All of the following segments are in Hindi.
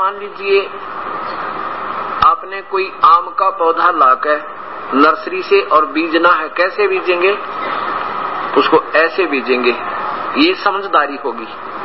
मान लीजिए आपने कोई आम का पौधा लाकर नर्सरी से और बीजना है, कैसे बीजेंगे? उसको ऐसे बीजेंगे, ये समझदारी होगी।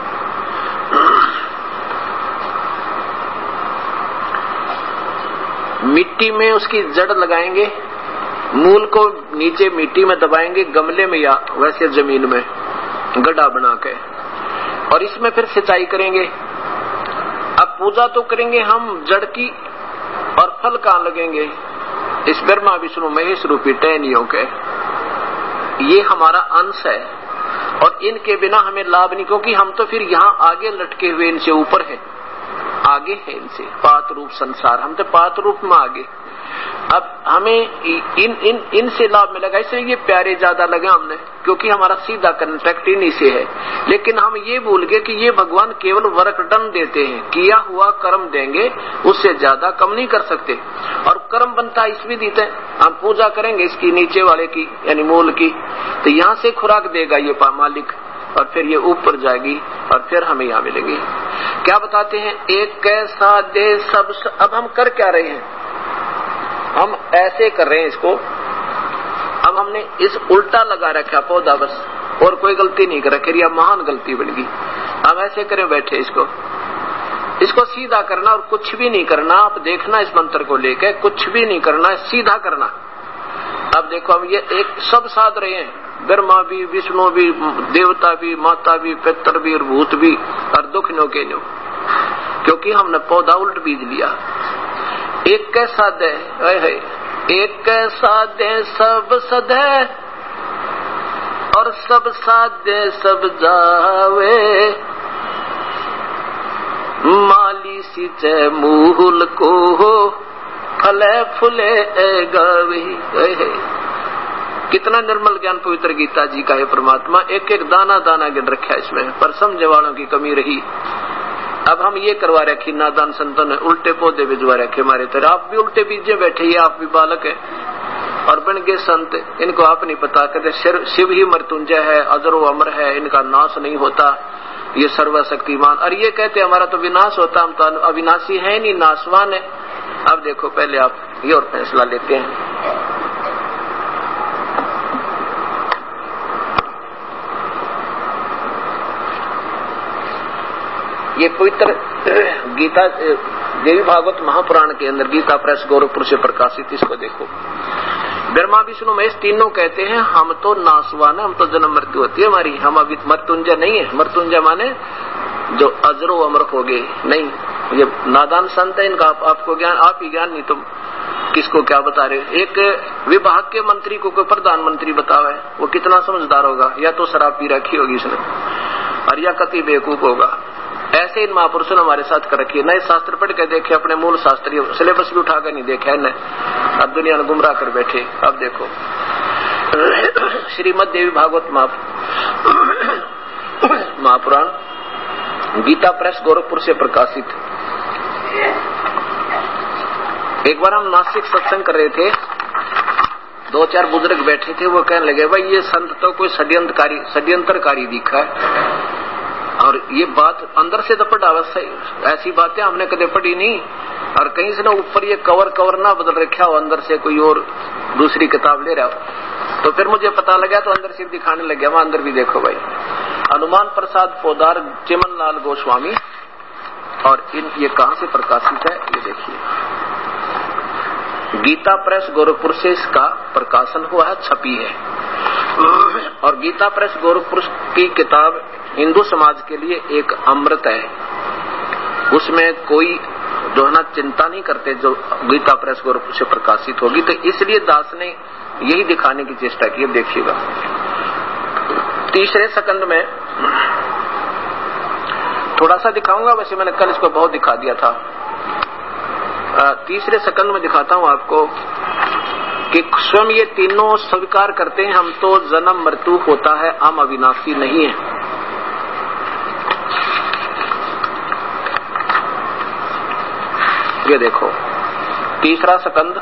मिट्टी में उसकी जड़ लगाएंगे, मूल को नीचे मिट्टी में दबाएंगे, गमले में या वैसे जमीन में गड्ढा बना के, और इसमें फिर सिंचाई करेंगे। अब पूजा तो करेंगे हम जड़ की, और फल कहाँ लगेंगे? इस ब्रह्मा विष्णु महेश रूपी टहनियों के। ये हमारा अंश है और इनके बिना हमें लाभ नहीं, क्योंकि हम तो फिर यहाँ आगे लटके हुए इनसे ऊपर है, आगे है इनसे, पात रूप संसार, हम तो पात रूप में आगे। अब हमें इनसे लाभ मिलेगा, इसलिए ये प्यारे ज्यादा लगे हमने, क्योंकि हमारा सीधा कॉन्टेक्ट इन्हीं से है। लेकिन हम ये भूल गए कि ये भगवान केवल वर्क डन देते हैं, किया हुआ कर्म देंगे, उससे ज्यादा कम नहीं कर सकते। और कर्म बनता है इस विधि से, हम पूजा करेंगे इसकी नीचे वाले की यानी मूल की, तो यहाँ से खुराक देगा ये मालिक, और फिर ये ऊपर जाएगी और फिर हमें यहाँ मिलेंगे। क्या बताते हैं? एक कैसा दे सब। अब हम कर क्या रहे हैं? हम ऐसे कर रहे हैं इसको। अब हमने इस उल्टा लगा रखा पौधा बस, और कोई गलती नहीं कर रखी, यह महान गलती बन गई। हम ऐसे करें बैठे, इसको सीधा करना और कुछ भी नहीं करना। आप देखना इस मंत्र को लेकर, कुछ भी नहीं करना, सीधा करना। अब देखो हम ये एक सब साध रहे हैं, ब्रह्मा भी, विष्णु भी, देवता भी, माता भी, पितर भी और भूत भी, और दुख नो के नो, क्योंकि हमने पौधा उल्ट बीज लिया। एक कैसा दे, एक कैसा दे सब सदे, और सब साधे सब जावे, माली सींचे मूल को फले फूले गावे। कितना निर्मल ज्ञान पवित्र गीता जी का है परमात्मा, एक एक दाना दाना गिन रखा है इसमें, पर समझे वालों की कमी रही। अब हम ये करवा रखे नादान संतों ने, उल्टे पौधे भिजवा रखे हमारे तरह। आप भी उल्टे बीजे बैठे, ये आप भी बालक है और बन गए संत। इनको आप नहीं पता, कहते शिव ही मृत्युंजय है, अजरो अमर है, इनका नाश नहीं होता, ये सर्वशक्तिमान। और ये कहते हमारा तो विनाश होता, हम तो अविनाशी है नहीं, नाशवान है। अब देखो पहले आप ये और फैसला लेते हैं। ये पवित्र गीता देवी भागवत महापुराण के अंदर गीता प्रेस गोरखपुर से प्रकाशित, इसको देखो। ब्रह्मा विष्णु महेश तीनों कहते हैं हम तो नासवान है, हम तो जन्म मृत्यु होती है हमारी, हम अभी मृत्युंजय नहीं है। मृत्युंजय माने जो अजरो अमर हो गए नहीं। ये नादान संत है, इनका आपको ज्ञान, आप ही ज्ञान नहीं, तुम किसको क्या बता रहे हो? एक विभाग के मंत्री को कोई प्रधानमंत्री बतावे, वो कितना समझदार होगा? या तो शराब पी रखी होगी इसने, और या कति बेवकूफ होगा। ऐसे इन महापुरुषों ने हमारे साथ कर रखी है। नए शास्त्र पढ़ के देखे, अपने मूल शास्त्रीय सिलेबस भी उठाकर नहीं देखा है, अब दुनिया ने गुमराह कर बैठे। अब देखो श्रीमद देवी भागवत महापुराण गीता प्रेस गोरखपुर से प्रकाशित। एक बार हम नासिक सत्संग कर रहे थे, 2-4 बुजुर्ग बैठे थे, वो कहने लगे भाई ये संत तो कोई षड्यंत्रकारी दिखा है, और ये बात अंदर से तो पढ़ा, ऐसी बातें हमने कदे पढ़ी नहीं, और कहीं से ना ऊपर ये कवर ना बदल रखा हो, अंदर से कोई और दूसरी किताब ले रहा हो। तो फिर मुझे पता लगा, तो अंदर से दिखाने लग गया, वहां अंदर भी देखो भाई, हनुमान प्रसाद पोदार, चिमन लाल गोस्वामी, और ये कहां से प्रकाशित है ये देखिए। गीता प्रेस गोरखपुर से इसका प्रकाशन हुआ है, छपी है। और गीता प्रेस गोरखपुर की किताब हिंदू समाज के लिए एक अमृत है, उसमें कोई जो है ना चिंता नहीं करते जो गीता प्रेस गोरखपुर से प्रकाशित होगी। तो इसलिए दास ने यही दिखाने की चेष्टा की। अब देखिएगा तीसरे सेकंड में थोड़ा सा दिखाऊंगा, वैसे मैंने कल इसको बहुत दिखा दिया था। तीसरे सेकंड में दिखाता हूं आपको कि स्वयं ये तीनों स्वीकार करते हैं हम तो जन्म मृत्यु होता है, हम अविनाशी नहीं है। ये देखो तीसरा स्कंद,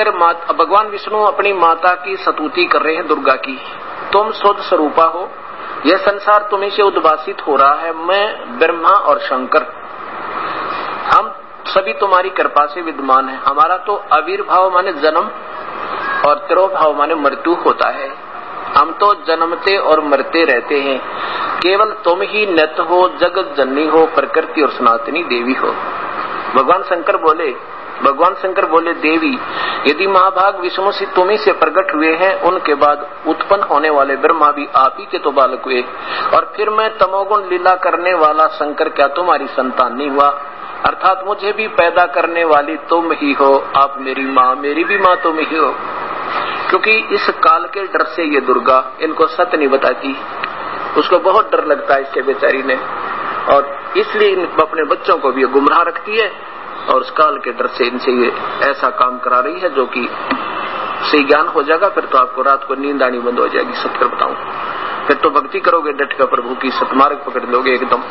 भगवान विष्णु अपनी माता की स्तुति कर रहे हैं, दुर्गा की। तुम शुद्ध स्वरूपा हो, यह संसार तुम्हीं से उद्भासित हो रहा है, मैं ब्रह्मा और शंकर हम सभी तुम्हारी कृपा से विद्यमान है। हमारा तो आविर्भाव माने जन्म और तिरोभाव माने मृत्यु होता है। हम तो जन्मते और मरते रहते हैं, केवल तुम ही नित हो, जगत जननी हो, प्रकृति और सनातनी देवी हो। भगवान शंकर बोले देवी, यदि महाभाग विष्णु से तुम्ही से प्रकट हुए हैं, उनके बाद उत्पन्न होने वाले ब्रह्मा भी आप ही के तो बालक हुए, और फिर मैं तमोगुण लीला करने वाला शंकर क्या तुम्हारी संतान नहीं हुआ? अर्थात मुझे भी पैदा करने वाली तुम ही हो, आप मेरी माँ, मेरी भी माँ तुम ही हो। क्योंकि इस काल के डर से ये दुर्गा इनको सत्य नहीं बताती, उसको बहुत डर लगता है इसके बेचारी ने, और इसलिए अपने बच्चों को भी गुमराह रखती है, और उस काल के डर से इनसे ये ऐसा काम करा रही है जो कि सही ज्ञान हो जाएगा, फिर तो आपको रात को नींद आनी बंद हो जाएगी। सत्य बताऊं, फिर तो भक्ति करोगे डट कर प्रभु की, सतमार्ग पकड़ लोगे एकदम।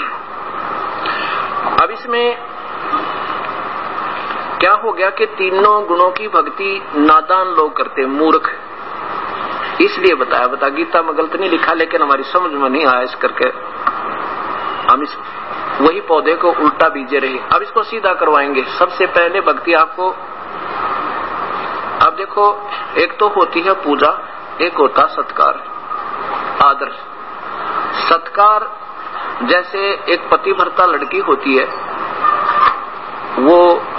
अब इसमें क्या हो गया कि तीनों गुणों की भक्ति नादान लोग करते, मूर्ख, इसलिए बता गीता में गलत नहीं लिखा, लेकिन हमारी समझ में नहीं आया, इस करके हम इस वही पौधे को उल्टा बीजे रहे। अब इसको सीधा करवाएंगे। सबसे पहले भक्ति आपको, अब देखो, एक तो होती है पूजा, एक होता सत्कार, आदर। सत्कार जैसे एक पतिव्रता लड़की होती है, वो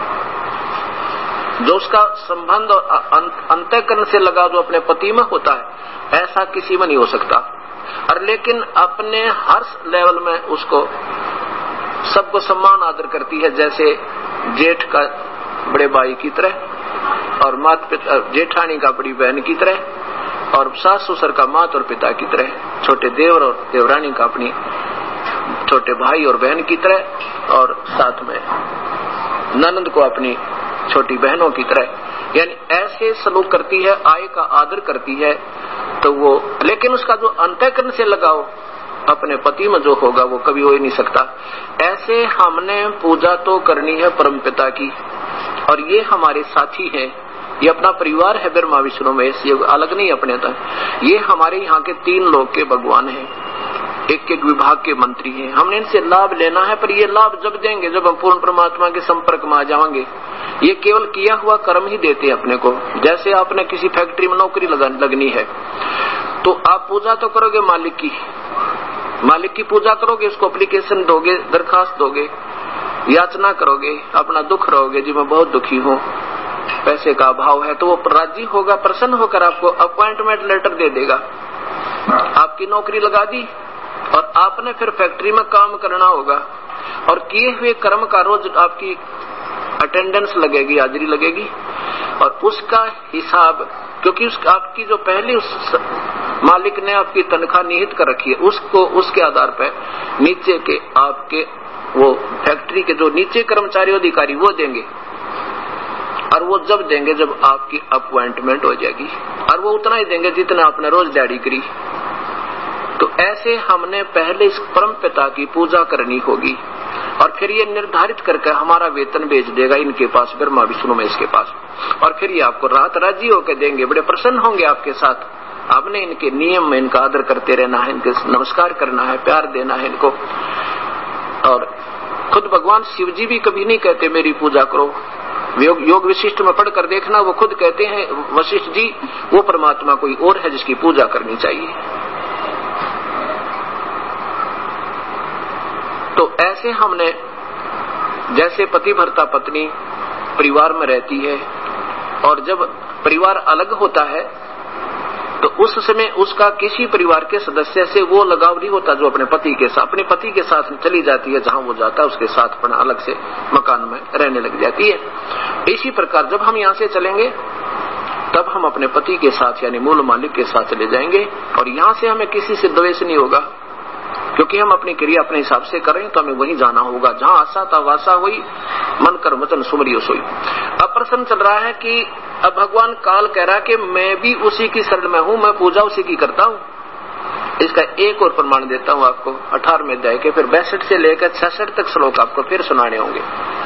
जो उसका संबंध और अंतःकरण से लगा जो अपने पति में होता है, ऐसा किसी में नहीं हो सकता। और लेकिन अपने हर लेवल में उसको सबको सम्मान आदर करती है, जैसे जेठ का बड़े भाई की तरह, और माता पिता जेठानी का बड़ी बहन की तरह, और सास ससुर का माता और पिता की तरह, छोटे देवर और देवरानी का अपनी छोटे भाई और बहन की तरह, और साथ में ननद को अपनी छोटी बहनों की तरह, यानी ऐसे सलूक करती है, आय का आदर करती है। तो वो, लेकिन उसका जो अंतःकरण से लगाओ अपने पति में जो होगा वो कभी हो ही नहीं सकता। ऐसे हमने पूजा तो करनी है परमपिता की, और ये हमारे साथी हैं, ये अपना परिवार है ब्रह्मा विष्णु महेश, ये अलग नहीं अपने तक। ये हमारे यहाँ के 3 लोक के भगवान हैं, एक एक विभाग के मंत्री हैं। हमने इनसे लाभ लेना है, पर ये लाभ जब देंगे जब हम पूर्ण परमात्मा के संपर्क में आ जाएंगे। ये केवल किया हुआ कर्म ही देते हैं अपने को। जैसे आपने किसी फैक्ट्री में नौकरी लगनी है, तो आप पूजा तो करोगे मालिक की पूजा करोगे, उसको एप्लीकेशन दोगे, दरखास्त दोगे, याचना करोगे, अपना दुख रहोगे, जी मैं बहुत दुखी हूँ, पैसे का अभाव है, तो वो राजी होगा, प्रसन्न होकर आपको अपॉइंटमेंट लेटर दे देगा, आपकी नौकरी लगा दी, और आपने फिर फैक्ट्री में काम करना होगा, और किए हुए कर्म का रोज आपकी अटेंडेंस लगेगी, हाजिरी लगेगी, और उसका हिसाब, क्योंकि आपकी जो पहले उस मालिक ने आपकी तनख्वाह निहित कर रखी है, उसको उसके आधार पर नीचे के आपके वो फैक्ट्री के जो नीचे कर्मचारी अधिकारी वो देंगे, और वो जब देंगे जब आपकी अपॉइंटमेंट हो जाएगी, और वो उतना ही देंगे जितना आपने रोज दिहाड़ी करी। तो ऐसे हमने पहले इस परम पिता की पूजा करनी होगी, और फिर ये निर्धारित करके हमारा वेतन भेज देगा इनके पास, ब्रह्मा विष्णु महेश के पास, और फिर ये आपको रात राजी होकर देंगे, बड़े प्रसन्न होंगे आपके साथ। आपने इनके नियम में इनका आदर करते रहना है, इनके नमस्कार करना है, प्यार देना है इनको। और खुद भगवान शिव जी भी कभी नहीं कहते मेरी पूजा करो, योग विशिष्ट में पढ़कर देखना, वो खुद कहते हैं वशिष्ठ जी, वो परमात्मा कोई और है जिसकी पूजा करनी चाहिए। तो ऐसे हमने, जैसे पति भर्ता पत्नी परिवार में रहती है, और जब परिवार अलग होता है तो उस समय उसका किसी परिवार के सदस्य से वो लगाव नहीं होता जो अपने पति के साथ, अपने पति के साथ चली जाती है, जहां वो जाता है उसके साथ अपना अलग से मकान में रहने लग जाती है। इसी प्रकार जब हम यहाँ से चलेंगे तब हम अपने पति के साथ यानी मूल मालिक के साथ चले जाएंगे, और यहाँ से हमें किसी से द्वेष नहीं होगा, क्योंकि हम अपनी क्रिया अपने हिसाब से कर रहे हैं, तो हमें वहीं जाना होगा जहां आशा था वासा हुई, मन कर वचन सुमरियो सोई। अब प्रश्न चल रहा है कि अब भगवान काल कह रहा है कि मैं भी उसी की शरण में हूं, मैं पूजा उसी की करता हूं। इसका एक और प्रमाण देता हूं आपको 18वें अध्याय के फिर 62 से लेकर 66 तक श्लोक आपको फिर सुनाने होंगे।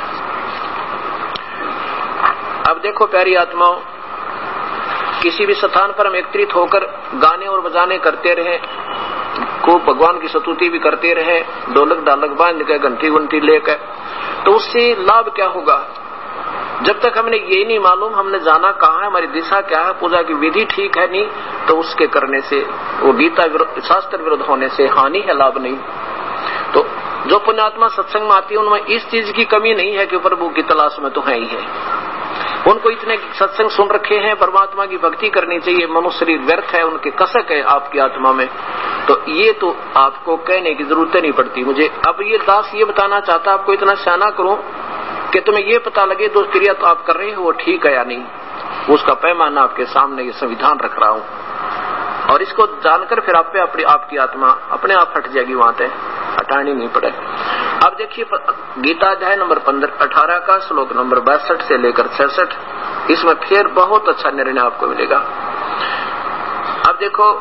अब देखो प्यारी आत्माओं, किसी भी स्थान पर हम एकत्रित होकर गाने और बजाने करते रहे, खूब भगवान की स्तुति भी करते रहे, ढोलक ढालक बांध के, घंटी घंटी लेकर, तो उससे लाभ क्या होगा? जब तक हमने ये नहीं मालूम, हमने जाना कहाँ है, हमारी दिशा क्या है, पूजा की विधि ठीक है नहीं, तो उसके करने से वो गीता शास्त्र विरुद्ध होने से हानि है, लाभ नहीं। तो जो पुण्यात्मा सत्संग में आती है उनमें इस चीज की कमी नहीं है कि प्रभु की तलाश में तो है ही है। उनको इतने सत्संग सुन रखे हैं, परमात्मा की भक्ति करनी चाहिए, मनुष्य शरीर व्यर्थ है, उनके कसक है आपकी आत्मा में, तो ये तो आपको कहने की जरूरत नहीं पड़ती मुझे। अब ये दास ये बताना चाहता, आपको इतना सियाना करूं कि तुम्हें ये पता लगे दो क्रिया तो आप कर रहे हो वो ठीक है या नहीं, उसका पैमाना आपके सामने ये संविधान रख रहा हूं, और इसको जानकर फिर आप पे आपकी आत्मा अपने आप हट जाएगी, वहां से हटानी नहीं पड़े। अब देखिए गीता अध्याय नंबर 18 का श्लोक नंबर 62 से लेकर 66, इसमें फिर बहुत अच्छा निर्णय आपको मिलेगा। अब देखो,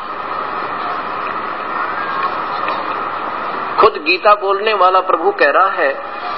खुद गीता बोलने वाला प्रभु कह रहा है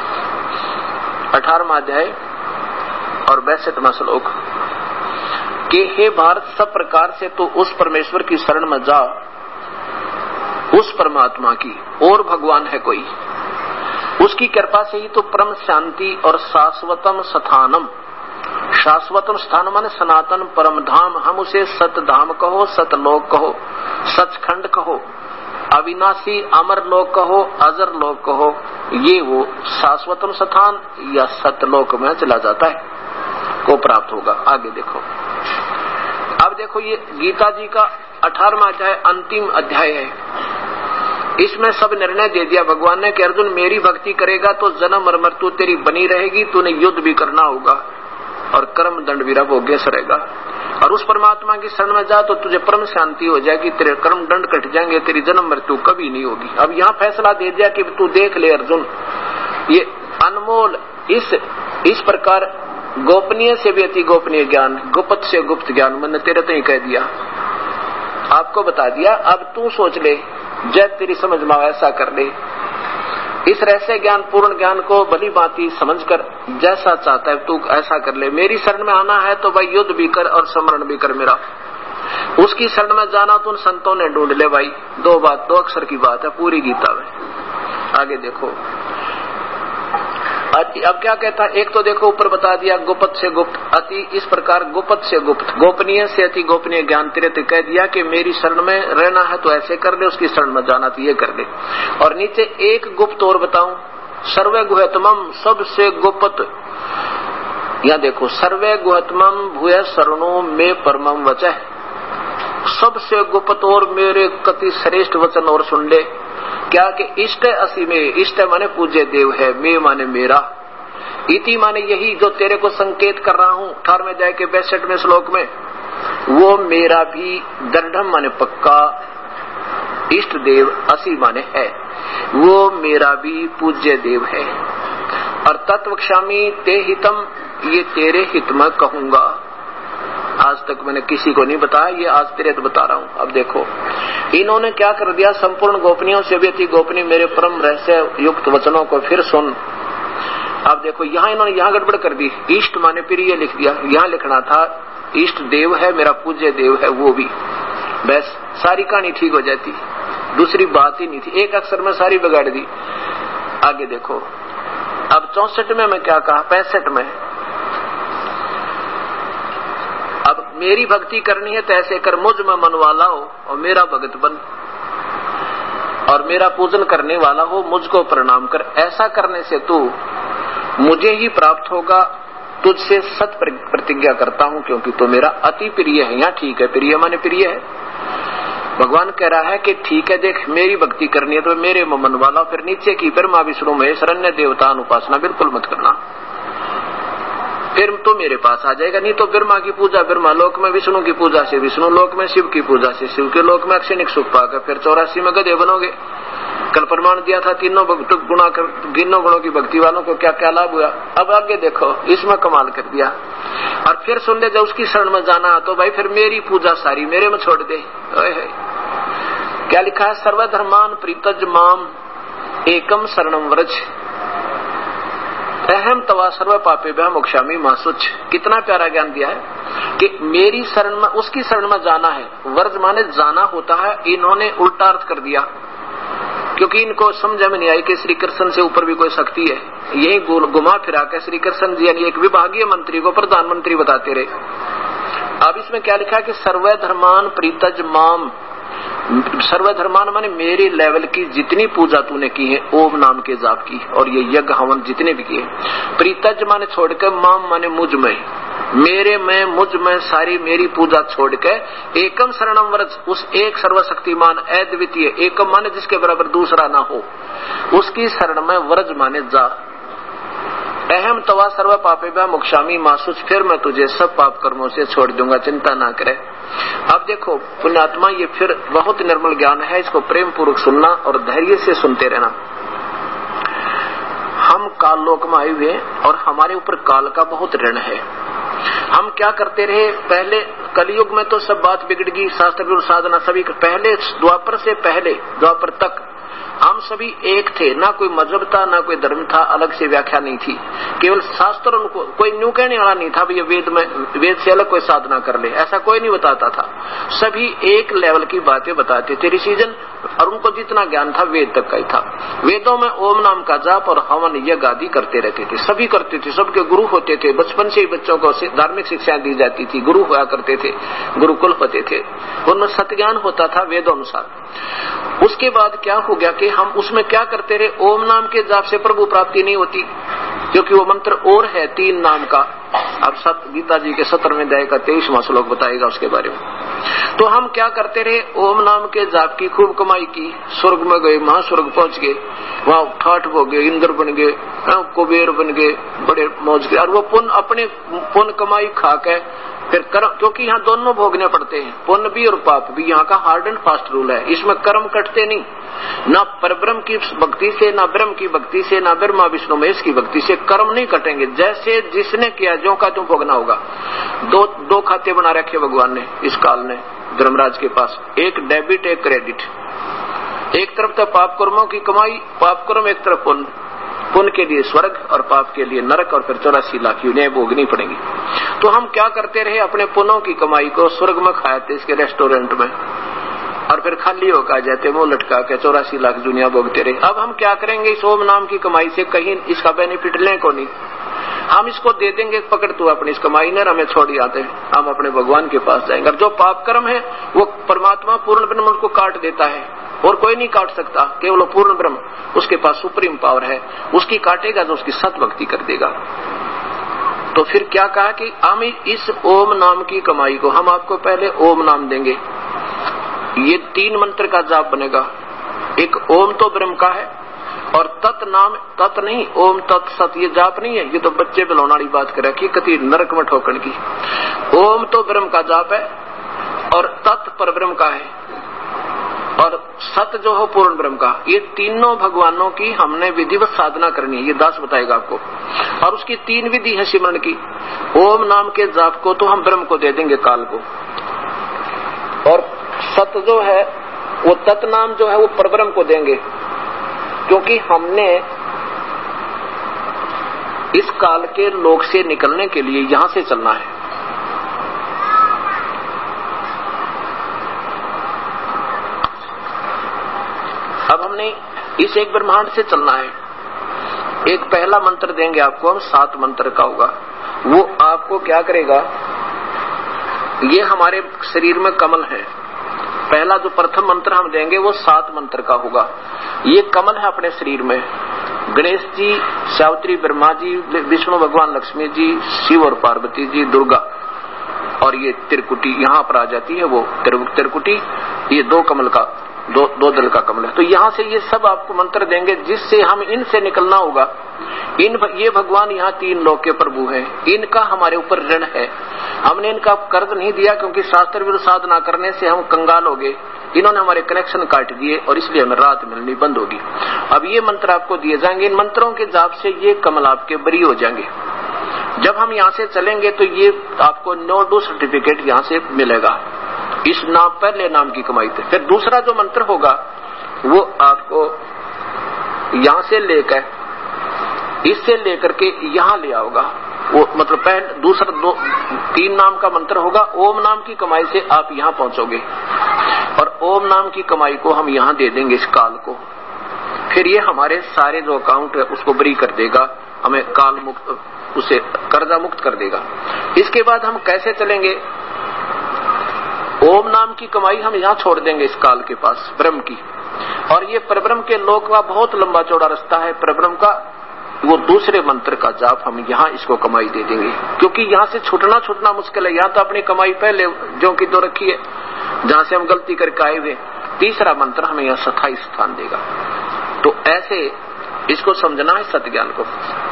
18वां अध्याय और 62वां श्लोक कि हे भारत, सब प्रकार से तो उस परमेश्वर की शरण में जा, उस परमात्मा की, और भगवान है कोई, उसकी कृपा से ही तो परम शांति और शाश्वतम स्थानम, शाश्वतम स्थान माने सनातन परम धाम, हम उसे सतधाम कहो, सतलोक कहो, सचखंड कहो, अविनाशी अमर लोक कहो, अजर लोक कहो, ये वो शाश्वतम स्थान या सतलोक में चला जाता है को प्राप्त होगा। आगे देखो, अब देखो ये गीता जी का 18वां अध्याय अंतिम अध्याय है, इसमें सब निर्णय दे दिया भगवान ने कि अर्जुन मेरी भक्ति करेगा तो जन्म और मृत्यु तेरी बनी रहेगी, तूने युद्ध भी करना होगा और कर्म दंड भी भोग्य सरेगा, और उस परमात्मा की शरण में जा तो तुझे परम शांति हो जाएगी, तेरे कर्म दंड कट जाएंगे, तेरी जन्म मृत्यु कभी नहीं होगी। अब यहाँ फैसला दे दिया कि तू देख ले अर्जुन, ये अनमोल इस प्रकार गोपनीय से भी अति गोपनीय ज्ञान, गुप्त से गुप्त ज्ञान मैंने तेरे तो ही कह दिया, आपको बता दिया, अब तू सोच ले, जब तेरी समझ में ऐसा कर ले, इस रहस्य ज्ञान पूर्ण ज्ञान को भली भांति समझकर जैसा चाहता है तू ऐसा कर ले। मेरी शरण में आना है तो भाई युद्ध भी कर और स्मरण भी कर मेरा, उसकी शरण में जाना तो उन संतों ने ढूंढ ले भाई, दो अक्षर की बात है पूरी गीता में। आगे देखो, अब क्या कहता है, एक तो देखो ऊपर बता दिया गुप्त से गुप्त, अति इस प्रकार गुप्त से गुप्त, गोपनीय से अति गोपनीय ज्ञान तेरे तो कह दिया कि मेरी शरण में रहना है तो ऐसे कर ले, उसकी शरण में जाना तो ये कर ले। और नीचे एक गुप्त और बताऊं, सर्वे गुहतमम, सबसे गुप्त, या देखो सर्वे गुहतमम भूय शरणों में परमम वचः, सबसे गुप्त और मेरे कति श्रेष्ठ वचन और सुन ले। क्या कि इष्ट असी में, इष्ट माने पूज्य देव है, मैं माने मेरा, इति माने यही जो तेरे को संकेत कर रहा हूं 18वें अध्याय के 62वें श्लोक में, वो मेरा भी दृढ़ माने पक्का, इष्ट देव असी माने है, वो मेरा भी पूज्य देव है। और तत्वक्षामी ते हितम, ये तेरे हित में कहूंगा, आज तक मैंने किसी को नहीं बताया, ये आज तेरे तो बता रहा हूं। अब देखो इन्होंने क्या कर दिया, संपूर्ण गोपनीयों से भी अति गोपनीय मेरे परम रहस्य युक्त वचनों को फिर सुन। अब देखो यहाँ इन्होंने यहाँ गड़बड़ कर दी, इष्ट माने प्रिय लिख दिया, यहाँ लिखना था इष्ट देव है, मेरा पूज्य देव है, वो भी, बस सारी कहानी ठीक हो जाती, दूसरी बात ही नहीं थी, एक अक्षर में सारी बिगाड़ दी। आगे देखो, अब 64 में मैं क्या कहा, 65 में, अब मेरी भक्ति करनी है तो ऐसे कर, मुझ में मन वाला हो और मेरा भगत बन, और मेरा पूजन करने वाला हो, मुझको प्रणाम कर, ऐसा करने से तू मुझे ही प्राप्त होगा, तुझसे सत प्रतिज्ञा करता हूं क्योंकि तू मेरा अति प्रिय है। यहाँ ठीक है, प्रिय माने प्रिय है, भगवान कह रहा है कि ठीक है देख मेरी भक्ति करनी है तो मेरे में मन वाला, फिर नीचे की ब्रह्मा विष्णु महेश अन्य देवता उपासना बिल्कुल मत करना, फिर तो मेरे पास आ जाएगा। नहीं तो ब्रह्मा की पूजा ब्रह्मा लोक में, विष्णु की पूजा से विष्णु लोक में, शिव की पूजा से शिव के लोक में अक्षनिक सुख पाकर फिर 84 में गधे बनोगे। कल प्रमाण दिया था तीनों गुणों की भक्ति वालों को क्या क्या लाभ हुआ। अब आगे देखो, इसमें कमाल कर दिया। और फिर सुन ले, जब उसकी शरण में जाना तो भाई फिर मेरी पूजा सारी मेरे में छोड़ दे। क्या लिखा है, सर्वधर्मान प्रीतज माम एकम शरणम व्रज अहम तवा सर्व पापे भ्या मोक्षामी मासुच। कितना प्यारा ज्ञान दिया है। कि मेरी शरण में, उसकी शरण में जाना है। वर्ज माने जाना होता है, इन्होंने उल्टा अर्थ कर दिया क्योंकि इनको समझ में नहीं आई कि श्री कृष्ण से ऊपर भी कोई शक्ति है। यही घुमा फिरा के श्री कृष्ण जी यानी एक विभागीय मंत्री को प्रधानमंत्री बताते रहे। अब इसमें क्या लिखा कि सर्वे धर्मान प्रीतज माम, सर्वे धर्मान माने मेरे लेवल की जितनी पूजा तूने की है ओम नाम के जाप की, और ये यज्ञ हवन जितने भी किए। प्रीतज माने छोड़कर, माम माने मुझ में, मेरे में, मुझ में सारी मेरी पूजा छोड़ के एकम शरणम व्रज, उस एक सर्वशक्तिमान अद्वितीय एकम माने जिसके बराबर दूसरा ना हो, उसकी शरण में व्रज माने जा। अहम तवा सर्व पापेभ्य मोक्षामि मासुच, फिर मैं तुझे सब पाप कर्मों से छोड़ दूंगा, चिंता ना करे। अब देखो पुण्यात्मा, ये फिर बहुत निर्मल ज्ञान है, इसको प्रेम पूर्वक सुनना और धैर्य से सुनते रहना। हम काल लोक में आए हुए और हमारे ऊपर काल का बहुत ऋण है। हम क्या करते रहे, पहले कलयुग में तो सब बात बिगड़ गई, शास्त्र साधना सभी पहले, द्वापर से पहले, द्वापर तक हम सभी एक थे, ना कोई मजहब था ना कोई धर्म था, अलग से व्याख्या नहीं थी, केवल शास्त्र उनको कोई न्यू कहने वाला नहीं था भी ये वेद से अलग कोई साधना कर ले, ऐसा कोई नहीं बताता था। सभी एक लेवल की बातें बताते थे ऋषिजन, और उनको जितना ज्ञान था वेद तक का ही था। वेदों में ओम नाम का जाप और हवन यज्ञ आदि करते रहते थे, सभी करते थे, सबके गुरु होते थे, बचपन से ही बच्चों को धार्मिक शिक्षाएं दी जाती थी, गुरु हुआ करते थे, गुरुकुल होते थे, उनमें सत्ज्ञान होता था वेदोनुसार। उसके बाद क्या हो गया कि हम उसमें क्या करते रहे, ओम नाम के जाप से प्रभु प्राप्ति नहीं होती, क्योंकि वो मंत्र और है 3 नाम का। अब गीता जी के 17वें अध्याय का 23वां श्लोक बताएगा उसके बारे में। तो हम क्या करते रहे, ओम नाम के जाप की खूब कमाई की, स्वर्ग में गए, महास्वर्ग पहुंच गए, वहां ठाठ हो गए, इंद्र बन गए, कुबेर बन गए, बड़े मौज गए, और वो पुण्य अपने पुण्य कमाई खा के फिर कर्म, क्योंकि यहाँ दोनों भोगने पड़ते हैं, पुण्य भी और पाप भी, यहाँ का हार्ड एंड फास्ट रूल है, इसमें कर्म कटते नहीं, ना परब्रह्म की भक्ति से, ना ब्रह्म की भक्ति से, ना ब्रह्मा विष्णु महेश की भक्ति से कर्म नहीं कटेंगे। जैसे जिसने किया जो का तुम भोगना होगा। दो खाते बना रखे भगवान ने इस काल ने धर्मराज के पास, एक डेबिट एक क्रेडिट। एक तरफ तो पाप कर्मों की कमाई, पाप कर्म, एक तरफ पुण्य, पुण्य के लिए स्वर्ग और पाप के लिए नरक, और फिर 84 लाख यूनियन भोगनी पड़ेंगी। तो हम क्या करते रहे, अपने पुण्यों की कमाई को स्वर्ग में खाते इसके रेस्टोरेंट में, और फिर खाली होकर जाते मुंह लटका के 84 लाख दुनिया भोगते रहे। अब हम क्या करेंगे, इस ओम नाम की कमाई से कहीं इसका बेनिफिट लें को नहीं, हम इसको दे देंगे, पकड़ तू अपनी इस कमाई ने, हमें छोड़ जाते हैं, हम अपने भगवान के पास जाएंगे। और जो पाप कर्म है वो परमात्मा पूर्ण ब्रह्म को काट देता है, और कोई नहीं काट सकता, केवल पूर्ण ब्रह्म, उसके पास सुप्रीम पावर है, उसकी काटेगा जो उसकी सत भक्ति कर देगा। तो फिर क्या कहा कि हम इस ओम नाम की कमाई को, हम आपको पहले ओम नाम देंगे, ये 3 मंत्र का जाप बनेगा। एक ओम तो ब्रह्म का है, और तत् नाम, तत् नहीं ओम तत् सत, ये जाप नहीं है, ये तो बच्चे बिलौना वाली बात कर रखी, कति नरक में ठोकन की। ओम तो ब्रह्म का जाप है, और तत् पर ब्रह्म का है, और सत जो हो पूर्ण ब्रह्म का। ये तीनों भगवानों की हमने विधिवत साधना करनी है, ये दास बताएगा आपको। और उसकी 3 विधि है सिमरन की। ओम नाम के जाप को तो हम ब्रह्म को दे देंगे काल को, और सत जो है वो तत् नाम जो है वो परब्रह्म को देंगे, क्योंकि हमने इस काल के लोक से निकलने के लिए यहां से चलना है। अब हमने इस एक ब्रह्मांड से चलना है। एक पहला मंत्र देंगे आपको हम, 7 मंत्र का होगा। वो आपको क्या करेगा, ये हमारे शरीर में कमल है, पहला जो प्रथम मंत्र हम देंगे वो 7 मंत्र का होगा। ये कमल है अपने शरीर में, गणेश जी, सावित्री, ब्रह्मा जी, विष्णु भगवान, लक्ष्मी जी, शिव और पार्वती जी, दुर्गा, और ये त्रिकुटी यहाँ पर आ जाती है, वो त्रिकुटी, ये 2 कमल का, दो दल का कमल है। तो यहाँ से ये सब आपको मंत्र देंगे, जिससे हम इनसे निकलना होगा। ये भगवान यहाँ 3 लोक के प्रभु हैं, इनका हमारे ऊपर ऋण है, हमने इनका कर्ज नहीं दिया, क्योंकि शास्त्र विरुद्ध साधना करने से हम कंगाल हो गए, इन्होंने हमारे कनेक्शन काट दिए, और इसलिए हमें रात मिलनी बंद होगी। अब ये मंत्र आपको दिए जाएंगे, इन मंत्रों के जाप से ये कमल आपके बरी हो जाएंगे। जब हम यहाँ से चलेंगे तो ये आपको नो डू सर्टिफिकेट यहाँ से मिलेगा, इस नाम पहले नाम की कमाई थे। फिर दूसरा जो मंत्र होगा वो आपको यहाँ से लेकर, इससे लेकर के यहाँ ले आओगा, वो मतलब पहले दूसरा 3 नाम का मंत्र होगा। ओम नाम की कमाई से आप यहाँ पहुंचोगे और ओम नाम की कमाई को हम यहाँ दे देंगे इस काल को। फिर ये हमारे सारे जो अकाउंट है उसको बरी कर देगा, हमें काल मुक्त, उसे कर्जा मुक्त कर देगा। इसके बाद हम कैसे चलेंगे? ओम नाम की कमाई हम यहाँ छोड़ देंगे इस काल के पास ब्रह्म की, और ये परब्रह्म के लोक का बहुत लंबा चौड़ा रास्ता है परब्रह्म का, वो दूसरे मंत्र का जाप हम यहाँ इसको कमाई दे देंगे, क्योंकि यहाँ से छूटना मुश्किल है। यहाँ तो अपनी कमाई पहले जो की दो रखी है, जहाँ से हम गलती करके आए हुए, तीसरा मंत्र हमें यहाँ स्थायी स्थान देगा। तो ऐसे इसको समझना है सत्य ज्ञान को।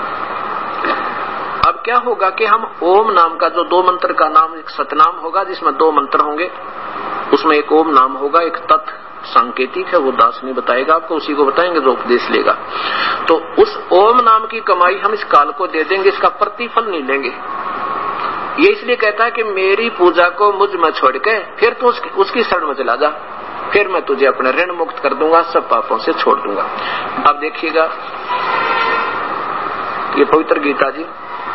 अब क्या होगा कि हम ओम नाम का जो 2 मंत्र का नाम, एक सतनाम होगा जिसमें 2 मंत्र होंगे, उसमें एक ओम नाम होगा, एक तत् सांकेतिक है, वो दास नहीं बताएगा आपको, उसी को बताएंगे जो उपदेश लेगा। तो उस ओम नाम की कमाई हम इस काल को दे देंगे, इसका प्रतिफल नहीं लेंगे। ये इसलिए कहता है कि मेरी पूजा को मुझ में छोड़ के फिर तो उसकी शरण में चला जा, फिर मैं तुझे अपने ऋण मुक्त कर दूंगा, सब पापों से छोड़ दूंगा। अब देखिएगा ये पवित्र गीता जी,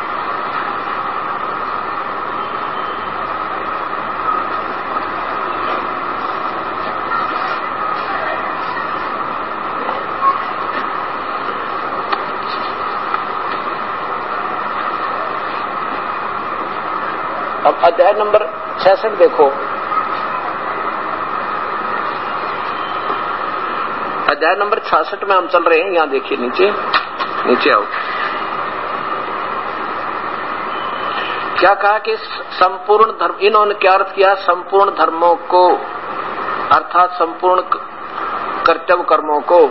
अब अध्याय नंबर 66 देखो। अध्याय नंबर 66 में हम चल रहे हैं। यहाँ देखिए नीचे आओ। क्या कहा कि संपूर्ण धर्म, इन्होंने क्या अर्थ किया? संपूर्ण धर्मों को अर्थात संपूर्ण कर्तव्य कर्मों को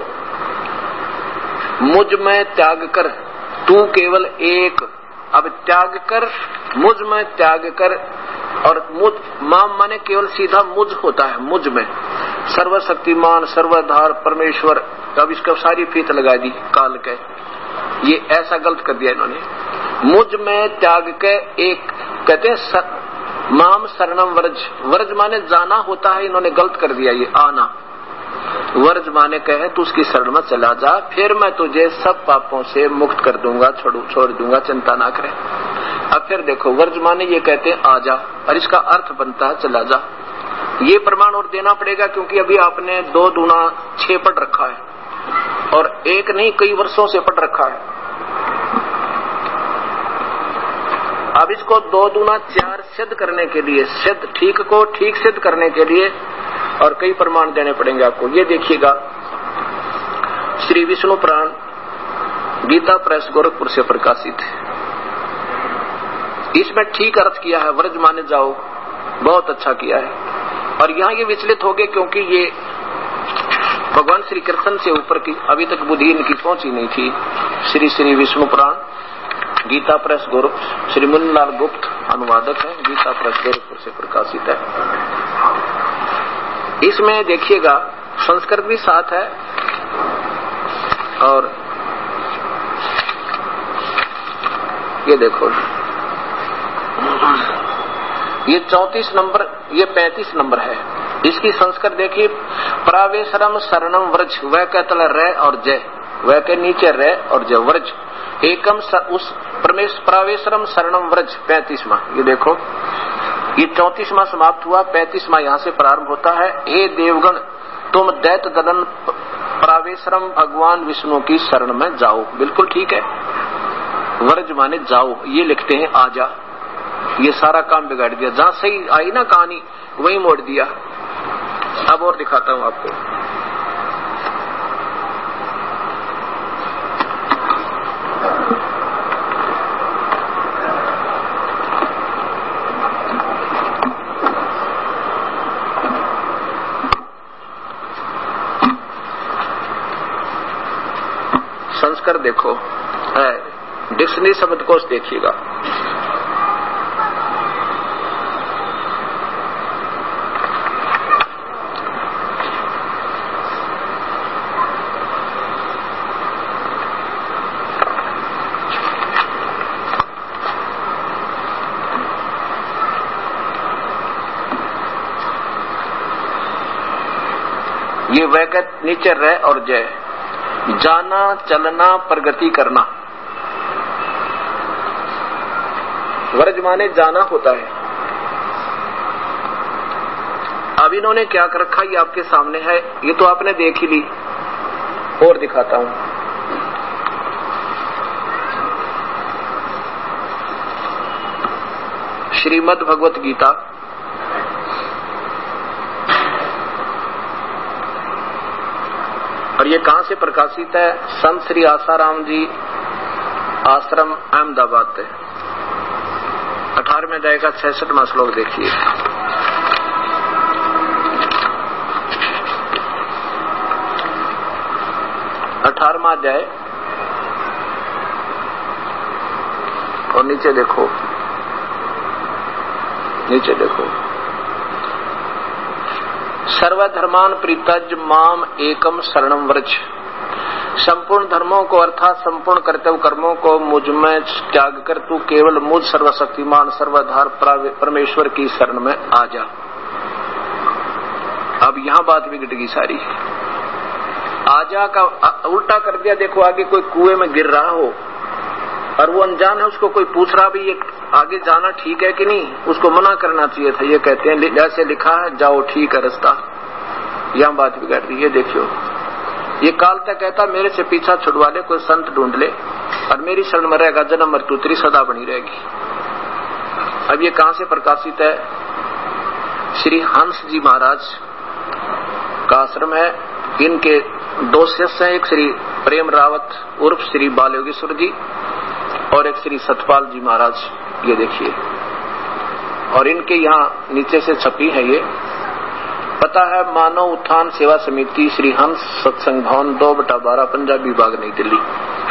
मुझ में त्याग कर तू केवल एक, अब त्याग कर, मुझ में त्याग कर, और मुझ माम माने केवल सीधा मुझ होता है, मुझ में सर्वशक्तिमान सर्वधार परमेश्वर। अब इसका सारी फीत लगा दी काल के, ये ऐसा गलत कर दिया इन्होंने। मुझ में त्याग के एक कहते हैं माम शरणम व्रज, व्रज माने जाना होता है, इन्होंने गलत कर दिया ये आना। वर्ज माने कहे तू उसकी शरण में चला जा, फिर मैं तुझे सब पापों से मुक्त कर दूंगा, छोड़ दूंगा, चिंता ना करे। अब फिर देखो वर्ज माने ये कहते हैं आ जा, और इसका अर्थ बनता है चला जा। ये प्रमाण और देना पड़ेगा, क्योंकि अभी आपने 2 दूना 6 पढ़ रखा है, और एक नहीं कई वर्षों से पढ़ रखा है। अब इसको 2 दूना 4 सिद्ध करने के लिए, सिद्ध ठीक को ठीक सिद्ध करने के लिए और कई प्रमाण देने पड़ेंगे आपको। ये देखिएगा श्री विष्णु पुराण गीता प्रेस गोरखपुर से प्रकाशित है। इसमें ठीक अर्थ किया है, व्रज माने जाओ, बहुत अच्छा किया है। और यहाँ ये विचलित हो गए क्योंकि ये भगवान श्री कृष्ण से ऊपर की अभी तक बुद्धि इनकी पहुंची नहीं थी। श्री विष्णु पुराण गीता प्रेस गोरखपुर, श्री मुन्नालाल गुप्त अनुवादक है, गीता प्रेस गोरखपुर से प्रकाशित है। इसमें देखिएगा संस्कृत भी साथ है, और ये देखो ये 34 नंबर, ये 35 नंबर है। इसकी संस्कृत देखिए, प्रावेशरम शरणम व्रज, वह कहता है रे और जय, वह के नीचे रे और जय, व्रज एकम उस प्रावेशरम शरणम व्रज 35वां। ये देखो ये 34वां समाप्त हुआ, 35वां यहाँ से प्रारंभ होता है। हे देवगण तुम दैत दलन प्रावेशरम भगवान विष्णु की शरण में जाओ। बिल्कुल ठीक है, व्रज माने जाओ, ये लिखते हैं आजा। ये सारा काम बिगाड़ दिया, जहां सही आई ना कहानी वही मोड़ दिया। अब और दिखाता हूं आपको। संस्कृत देखो, डिक्शनरी शब्दकोश देखिएगा। ये वैगत नीचे रह और जय, जाना चलना प्रगति करना। व्रज माने जाना होता है। अब इन्होंने क्या कर रखा ये आपके सामने है, ये तो आपने देख ही ली, और दिखाता हूं। श्रीमद् भगवत गीता और ये कहां से प्रकाशित है? संत श्री आसाराम जी आश्रम अहमदाबाद है। 18वें अध्याय का 66वां श्लोक देखिए। अठारहवां अध्याय और नीचे देखो, नीचे देखो। सर्वधर्मान परित्यज्य माम एकम शरणम व्रज। संपूर्ण धर्मों को अर्थात संपूर्ण कर्तव्य कर्मों को मुझ में त्याग कर तू केवल मुझ सर्वशक्तिमान सर्वधार परमेश्वर की शरण में आ जा। अब यहां बात बिगड़ गई सारी। आजा का उल्टा कर दिया। देखो आगे कोई कुएं में गिर रहा हो और वो अनजान है, उसको कोई पूछ रहा भी ये आगे जाना ठीक है कि नहीं, उसको मना करना चाहिए था। ये कहते हैं जैसे लिखा है जाओ ठीक है रास्ता। यहां बात बिगड़ रही है। देखियो ये काल तक कहता मेरे से पीछा छुड़वा ले, कोई संत ढूंढ ले और मेरी शरण में रहेगा, जन्म मृत्यु तेरी सदा बनी रहेगी। अब ये कहां से प्रकाशित है? श्री हंस जी महाराज का आश्रम है। इनके दो शिष्य हैं, एक श्री प्रेम रावत उर्फ श्री बाल योगेश्वर जी और एक श्री सतपाल जी महाराज। ये देखिए, और इनके यहाँ नीचे से छपी है ये। पता है मानव उत्थान सेवा समिति, श्री हंस सत्संग भवन 2/12 पंजाबी बाग नई दिल्ली।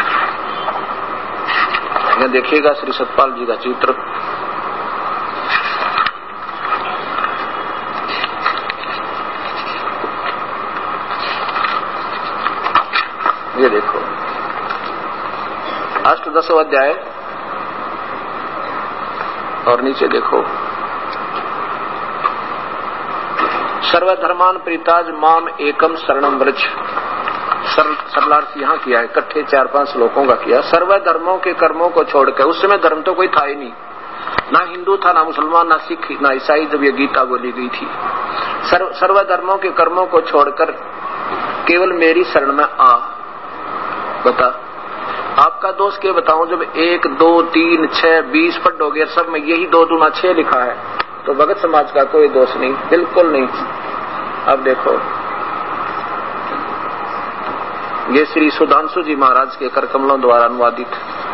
यहाँ देखिएगा श्री सतपाल जी का चित्र। ये देखो 8-10 अध्याय और नीचे देखो सर्वधर्मान परिताज माम एकम शरणम व्रज। सरलार्थ यहां किया है, इकट्ठे 4-5 श्लोकों का किया। सर्वधर्मों के कर्मों को छोड़कर, उस समय धर्म तो कोई था ही नहीं, ना हिंदू था, ना मुसलमान, ना सिख, ना ईसाई, जब ये गीता बोली गई थी। सर्वधर्मों के कर्मों को छोड़कर केवल मेरी शरण में आ। बता आपका दोष क्या बताऊं? जब 1, 2, 3, 6, 20 पढ़ोगे सब में यही 2 दूना 6 लिखा है, तो भगत समाज का कोई दोष नहीं, बिल्कुल नहीं। अब देखो ये श्री सुधांशु जी महाराज के कर कमलों द्वारा अनुवादित।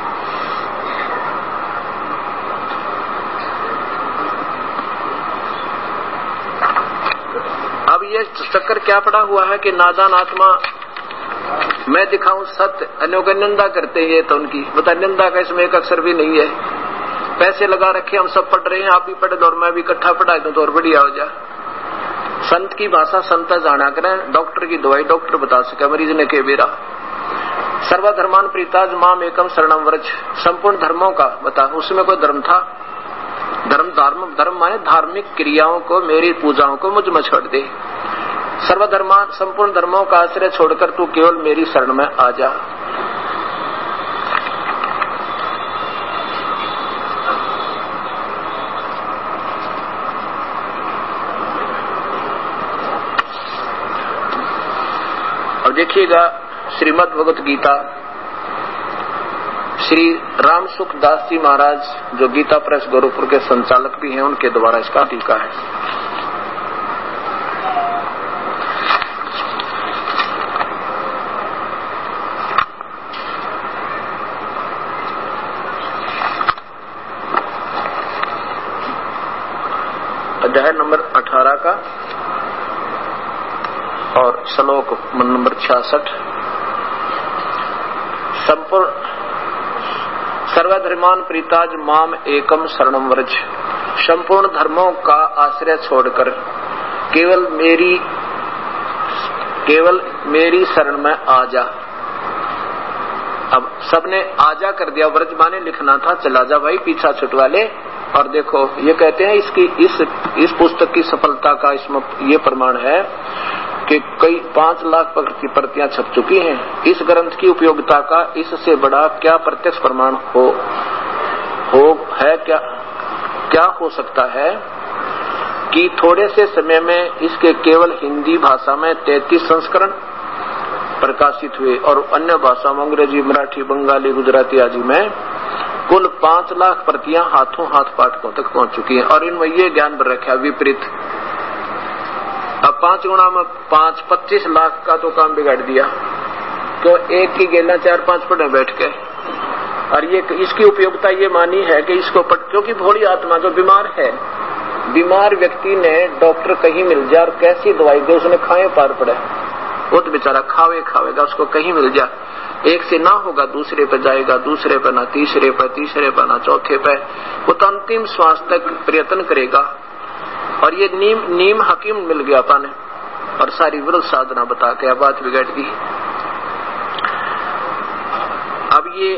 अब ये चक्कर क्या पड़ा हुआ है कि नादान आत्मा मैं दिखाऊं सत्य, अन्यों की निंदा करते हैं। ये तो उनकी बता, निंदा का इसमें एक अक्षर भी नहीं है। पैसे लगा रखे, हम सब पढ़ रहे हैं, आप भी पढ़ दो और मैं भी इकट्ठा पढ़ा दूं तो और बढ़िया हो जा। संत की भाषा संत जाना करें, डॉक्टर की दवाई डॉक्टर बता सके, मरीज ने के बेरा। सर्वधर्मान परिताज माम एकम शरणम व्रज। संपूर्ण धर्मों का बता, उसमें कोई धर्म था? धर्म माने धार्मिक क्रियाओं को, मेरी पूजाओं को मुझ में छोड़ दे। सर्वधर्मान संपूर्ण धर्मों का आश्रय छोड़कर तू केवल मेरी शरण में आ जा। और देखिएगा श्रीमद् भगवत गीता, श्री राम सुख दास जी महाराज जो गीता प्रेस गोरखपुर के संचालक भी हैं, उनके द्वारा इसका टीका है। अध्याय नंबर 18 का और श्लोक नंबर 66। संपूर्ण सर्वधर्मान परिताज माम एकम शरणम व्रज। संपूर्ण धर्मों का आश्रय छोड़कर केवल मेरी शरण में आ जा। अब सबने आजा कर दिया, व्रज माने लिखना था, चला जा भाई पीछा छुटवा ले। और देखो ये कहते हैं इसकी इस पुस्तक की सफलता का इसमें ये प्रमाण है कि कई 5 लाख प्रतियां छप चुकी हैं। इस ग्रंथ की उपयोगिता का इससे बड़ा क्या प्रत्यक्ष प्रमाण हो है क्या क्या हो सकता है कि थोड़े से समय में इसके केवल हिंदी भाषा में 33 संस्करण प्रकाशित हुए और अन्य भाषाओं में अंग्रेजी, मराठी, बंगाली, गुजराती आदि में कुल 5 लाख प्रतियां हाथों हाथ पाठकों तक पहुंच चुकी हैं। और इनमें ये ज्ञान भर रखा विपरीत। अब 5 गुणा में 5, 25 लाख का तो काम बिगाड़ दिया। तो एक की गेला 4-5 पढ़े बैठ के। और ये इसकी उपयोगिता ये मानी है कि इसको क्योंकि भोली आत्मा जो बीमार है, बीमार व्यक्ति ने डॉक्टर कहीं मिल जाए और कैसी दवाई दे उसने खाए पार पड़े, वो तो बेचारा खावेगा, उसको कहीं मिल जाए। एक से ना होगा दूसरे पे जाएगा, दूसरे पे ना तीसरे पे ना चौथे पे, वो तो अंतिम श्वास तक प्रयत्न करेगा। और ये नीम हकीम मिल गया पाने और सारी विरुद्ध साधना बता के बात बिगड़ दी। अब ये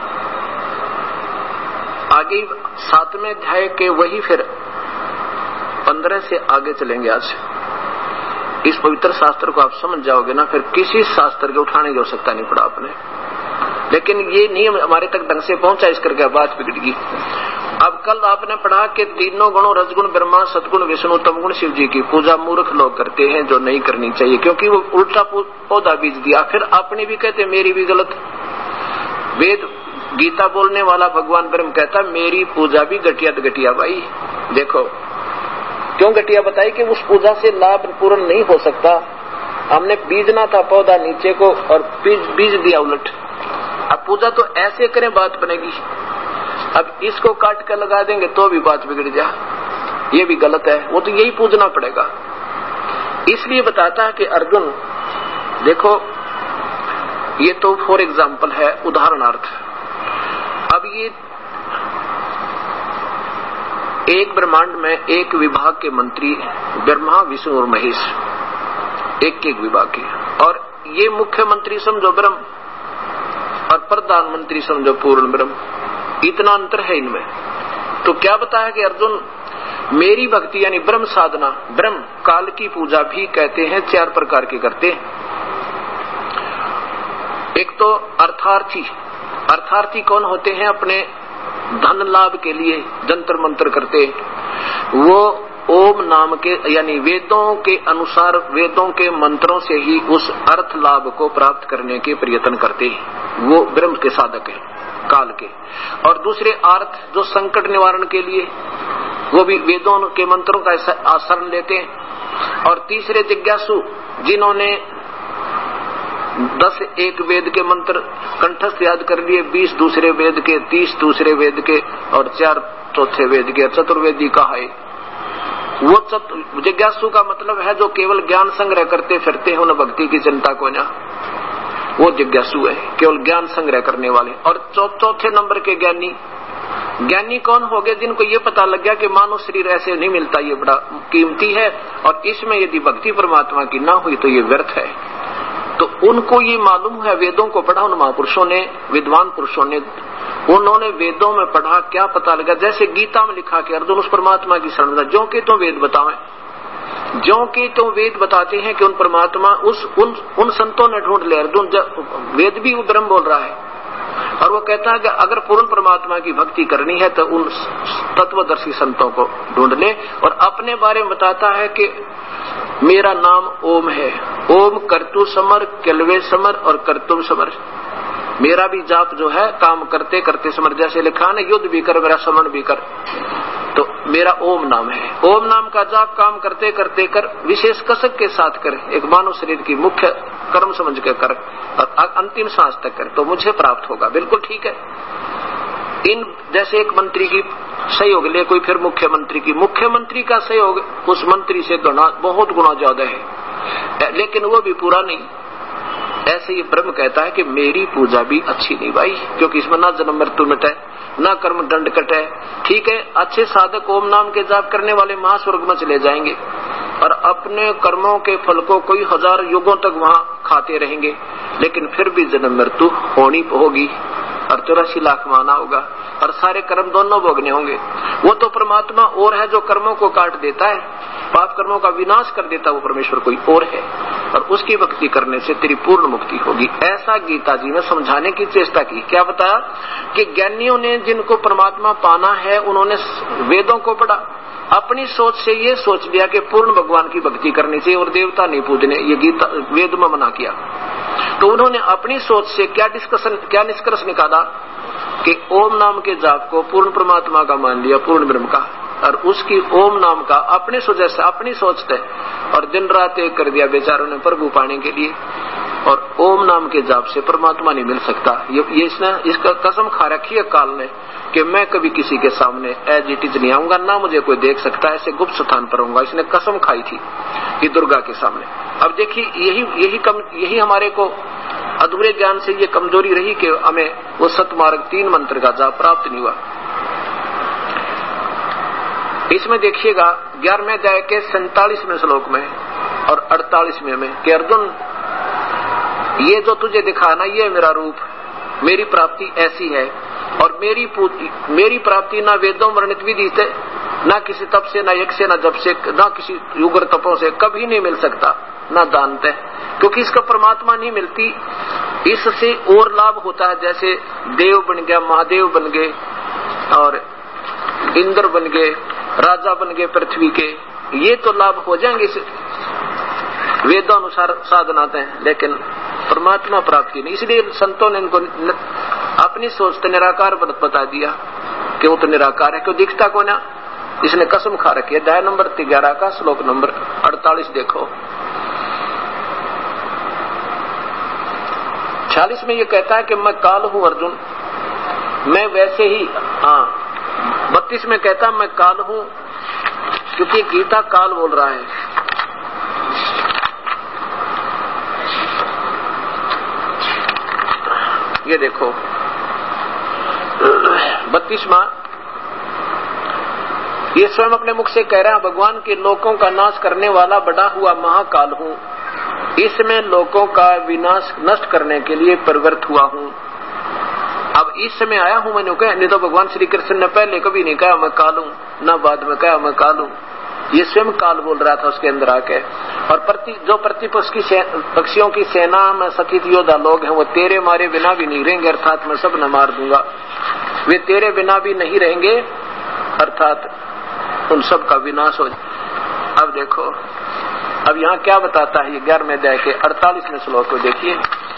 आगे 7वें अध्याय के वही फिर 15 से आगे चलेंगे। आज इस पवित्र शास्त्र को आप समझ जाओगे ना, फिर किसी शास्त्र के उठाने की आवश्यकता नहीं पड़ा आपने। लेकिन ये नियम हमारे तक ढंग से पहुंचा, इस करके बात बिगड़गी। अब कल आपने पढ़ा कि तीनों गुणों रजगुण ब्रह्मा, सतगुण विष्णु, तमगुण शिव जी की पूजा मूर्ख लोग करते हैं, जो नहीं करनी चाहिए, क्योंकि वो उल्टा पौधा बीज दिया। फिर अपनी भी कहते मेरी भी गलत। वेद गीता बोलने वाला भगवान ब्रह्म कहता मेरी पूजा भी घटिया भाई। देखो क्यों घटिया बताई कि उस पूजा से लाभ पूर्ण नहीं हो सकता। हमने बीजना था पौधा नीचे को और बीज दिया उलट। अब पूजा तो ऐसे करें बात बनेगी। अब इसको काट कर लगा देंगे तो भी बात बिगड़ जा, ये भी गलत है। वो तो यही पूजना पड़ेगा। इसलिए बताता है कि अर्जुन देखो, ये तो फॉर एग्जाम्पल है, उदाहरणार्थ। अब ये एक ब्रह्मांड में एक विभाग के मंत्री ब्रह्मा, विष्णु और महेश, एक विभाग के, और ये मुख्यमंत्री समझो ब्रह्म और प्रधानमंत्री समझो पूर्ण ब्रह्म। इतना अंतर है इनमें। तो क्या बताया कि अर्जुन मेरी भक्ति यानी ब्रह्म साधना, ब्रह्म काल की पूजा भी कहते हैं 4 प्रकार की करते हैं। एक तो अर्थार्थी कौन होते हैं? अपने धन लाभ के लिए जंतर मंत्र करते, वो ओम नाम के यानी वेदों के अनुसार वेदों के मंत्रों से ही उस अर्थ लाभ को प्राप्त करने के प्रयत्न करते हैं, वो ब्रह्म के साधक है काल के। और दूसरे अर्थ जो संकट निवारण के लिए, वो भी वेदों के मंत्रों का आचरण लेते हैं। और तीसरे जिज्ञासु जिन्होंने 10 एक वेद के मंत्र कंठस्थ याद कर लिए, 20 दूसरे वेद के, 30 दूसरे वेद के और 4 चौथे वेद के, चतुर्वेदी कहा है। वो जिज्ञासु का मतलब है जो केवल ज्ञान संग्रह करते फिरते हैं, उन्हें भक्ति की चिंता को ना, वो जिज्ञासु है, केवल ज्ञान संग्रह करने वाले। और चौथे नंबर के ज्ञानी कौन हो गए? जिनको ये पता लग गया कि मानव शरीर ऐसे नहीं मिलता, ये बड़ा कीमती है और इसमें यदि भक्ति परमात्मा की ना हुई तो ये व्यर्थ है। तो उनको ये मालूम है, वेदों को पढ़ा उन महापुरुषों ने, विद्वान पुरुषों ने, उन्होंने वेदों में पढ़ा, क्या पता लगा? जैसे गीता में लिखा कि अर्जुन उस परमात्मा की शरण में, जो कि तुम वेद बतावें, जो कि तुम वेद बताते हैं कि उन परमात्मा उन संतों ने ढूंढ ले। अर्जुन वेद भी वो ब्रह्म बोल रहा है और वो कहता है कि अगर पूर्ण परमात्मा की भक्ति करनी है तो उन तत्वदर्शी संतों को ढूंढ ले। और अपने बारे में बताता है कि मेरा नाम ओम है, ओम कर्तु समर, केलवे समर और कर्तुम समर। मेरा भी जाप जो है काम करते करते समर, जैसे लिखा ना युद्ध भी कर मेरा समरण भी कर, तो मेरा ओम नाम है। ओम नाम का जाप काम करते करते कर, विशेष कसक के साथ कर, एक मानव शरीर की मुख्य कर्म समझ के कर और अंतिम सांस तक कर, तो मुझे प्राप्त होगा। बिल्कुल ठीक है। इन जैसे एक मंत्री की सहयोग ले कोई, फिर मुख्यमंत्री का सहयोग उस मंत्री से बहुत गुना ज्यादा है, लेकिन वो भी पूरा नहीं। ऐसे ही ब्रह्म कहता है कि मेरी पूजा भी अच्छी नहीं भाई, क्योंकि इसमें ना जन्म मृत्यु मिटे, ना कर्म दंड कटे। ठीक है, अच्छे साधक ओम नाम के जाप करने वाले महास्वर्ग में चले जाएंगे और अपने कर्मों के फल को कोई 1000 युगों तक वहां खाते रहेंगे, लेकिन फिर भी जन्म मृत्यु होनी होगी और 84 लाख माना होगा और सारे कर्म दोनों भोगने होंगे। वो तो परमात्मा और है जो कर्मों को काट देता है, पाप कर्मों का विनाश कर देता है, वो परमेश्वर कोई और है। और उसकी भक्ति करने से तेरी पूर्ण मुक्ति होगी। ऐसा गीता जी ने समझाने की चेष्टा की। क्या बताया कि ज्ञानियों ने जिनको परमात्मा पाना है उन्होंने वेदों को पढ़ा, अपनी सोच से ये सोच लिया कि पूर्ण भगवान की भक्ति करनी चाहिए और देवता नहीं पूजने, ये गीता वेद में मना किया। तो उन्होंने अपनी सोच से क्या निष्कर्ष निकाला कि ओम नाम के जाप को पूर्ण परमात्मा का मान लिया, पूर्ण ब्रह्म का, और उसकी ओम नाम का अपने सुझाव से अपनी सोचते और दिन रात एक कर दिया बेचारों ने प्रभु पाने के लिए। और ओम नाम के जाप से परमात्मा नहीं मिल सकता। ये इसने इसका कसम खा रखी है काल ने कि मैं कभी किसी के सामने एज इट इज नहीं आऊंगा, ना मुझे कोई देख सकता, ऐसे गुप्त स्थान पर होऊंगा। इसने कसम खाई थी ये दुर्गा के सामने। अब देखिए यही हमारे को अधूरे ज्ञान से ये कमजोरी रही कि हमें वो सतमार्ग 3 मंत्र का जाप प्राप्त नहीं हुआ। इसमें देखिएगा 11वें अध्याय के 47वें श्लोक में और 48वें में कि अर्जुन ये जो तुझे दिखा ना, ये मेरा रूप, मेरी प्राप्ति ऐसी है और मेरी प्राप्ति ना वेदों वर्णित विधि से, ना किसी तप से, ना यज्ञ से, ना जप से, ना किसी युगर तपों से कभी नहीं मिल सकता, ना दानते, क्योंकि इसका परमात्मा नहीं मिलती। इससे और लाभ होता है, जैसे देव बन गया, महादेव बन गए और इंद्र बन गए, राजा बन गए पृथ्वी के, ये तो लाभ हो जाएंगे इस वेदानुसार साधनाते हैं, लेकिन परमात्मा प्राप्ति नहीं। इसलिए संतों ने इनको अपनी सोचते निराकार बता दिया कि वो तो निराकार है, क्यों दिखता को ना। इसने कसम खा रखी है। अध्याय नंबर 11 का श्लोक नंबर 48 देखो। 46 में ये कहता है कि मैं काल हूं अर्जुन, मैं वैसे ही। 32 में कहता मैं काल हूं, क्योंकि गीता काल बोल रहा है। ये देखो 32वां, ये स्वयं अपने मुख से कह रहा है भगवान के लोकों का नाश करने वाला बड़ा हुआ महाकाल हूं, इसमें लोकों का विनाश नष्ट करने के लिए प्रवृत्त हुआ हूं। अब इस समय आया हूं मैंने कहा, नहीं तो भगवान श्री कृष्ण ने पहले कभी नहीं कहा मैं काल हूं, ना बाद में कहा मैं काल हूं। ये स्वयं काल बोल रहा था उसके अंदर आके। और जो पक्षियों की सेना में सखित योद्धा लोग हैं, वो तेरे मारे बिना भी नहीं रहेंगे, अर्थात मैं सब न मार दूंगा। वे तेरे बिना भी नहीं रहेंगे, अर्थात उन सब का विनाश हो जाए। अब देखो, अब यहाँ क्या बताता है ये 11वें अध्याय के 48वें श्लोक को देखिए।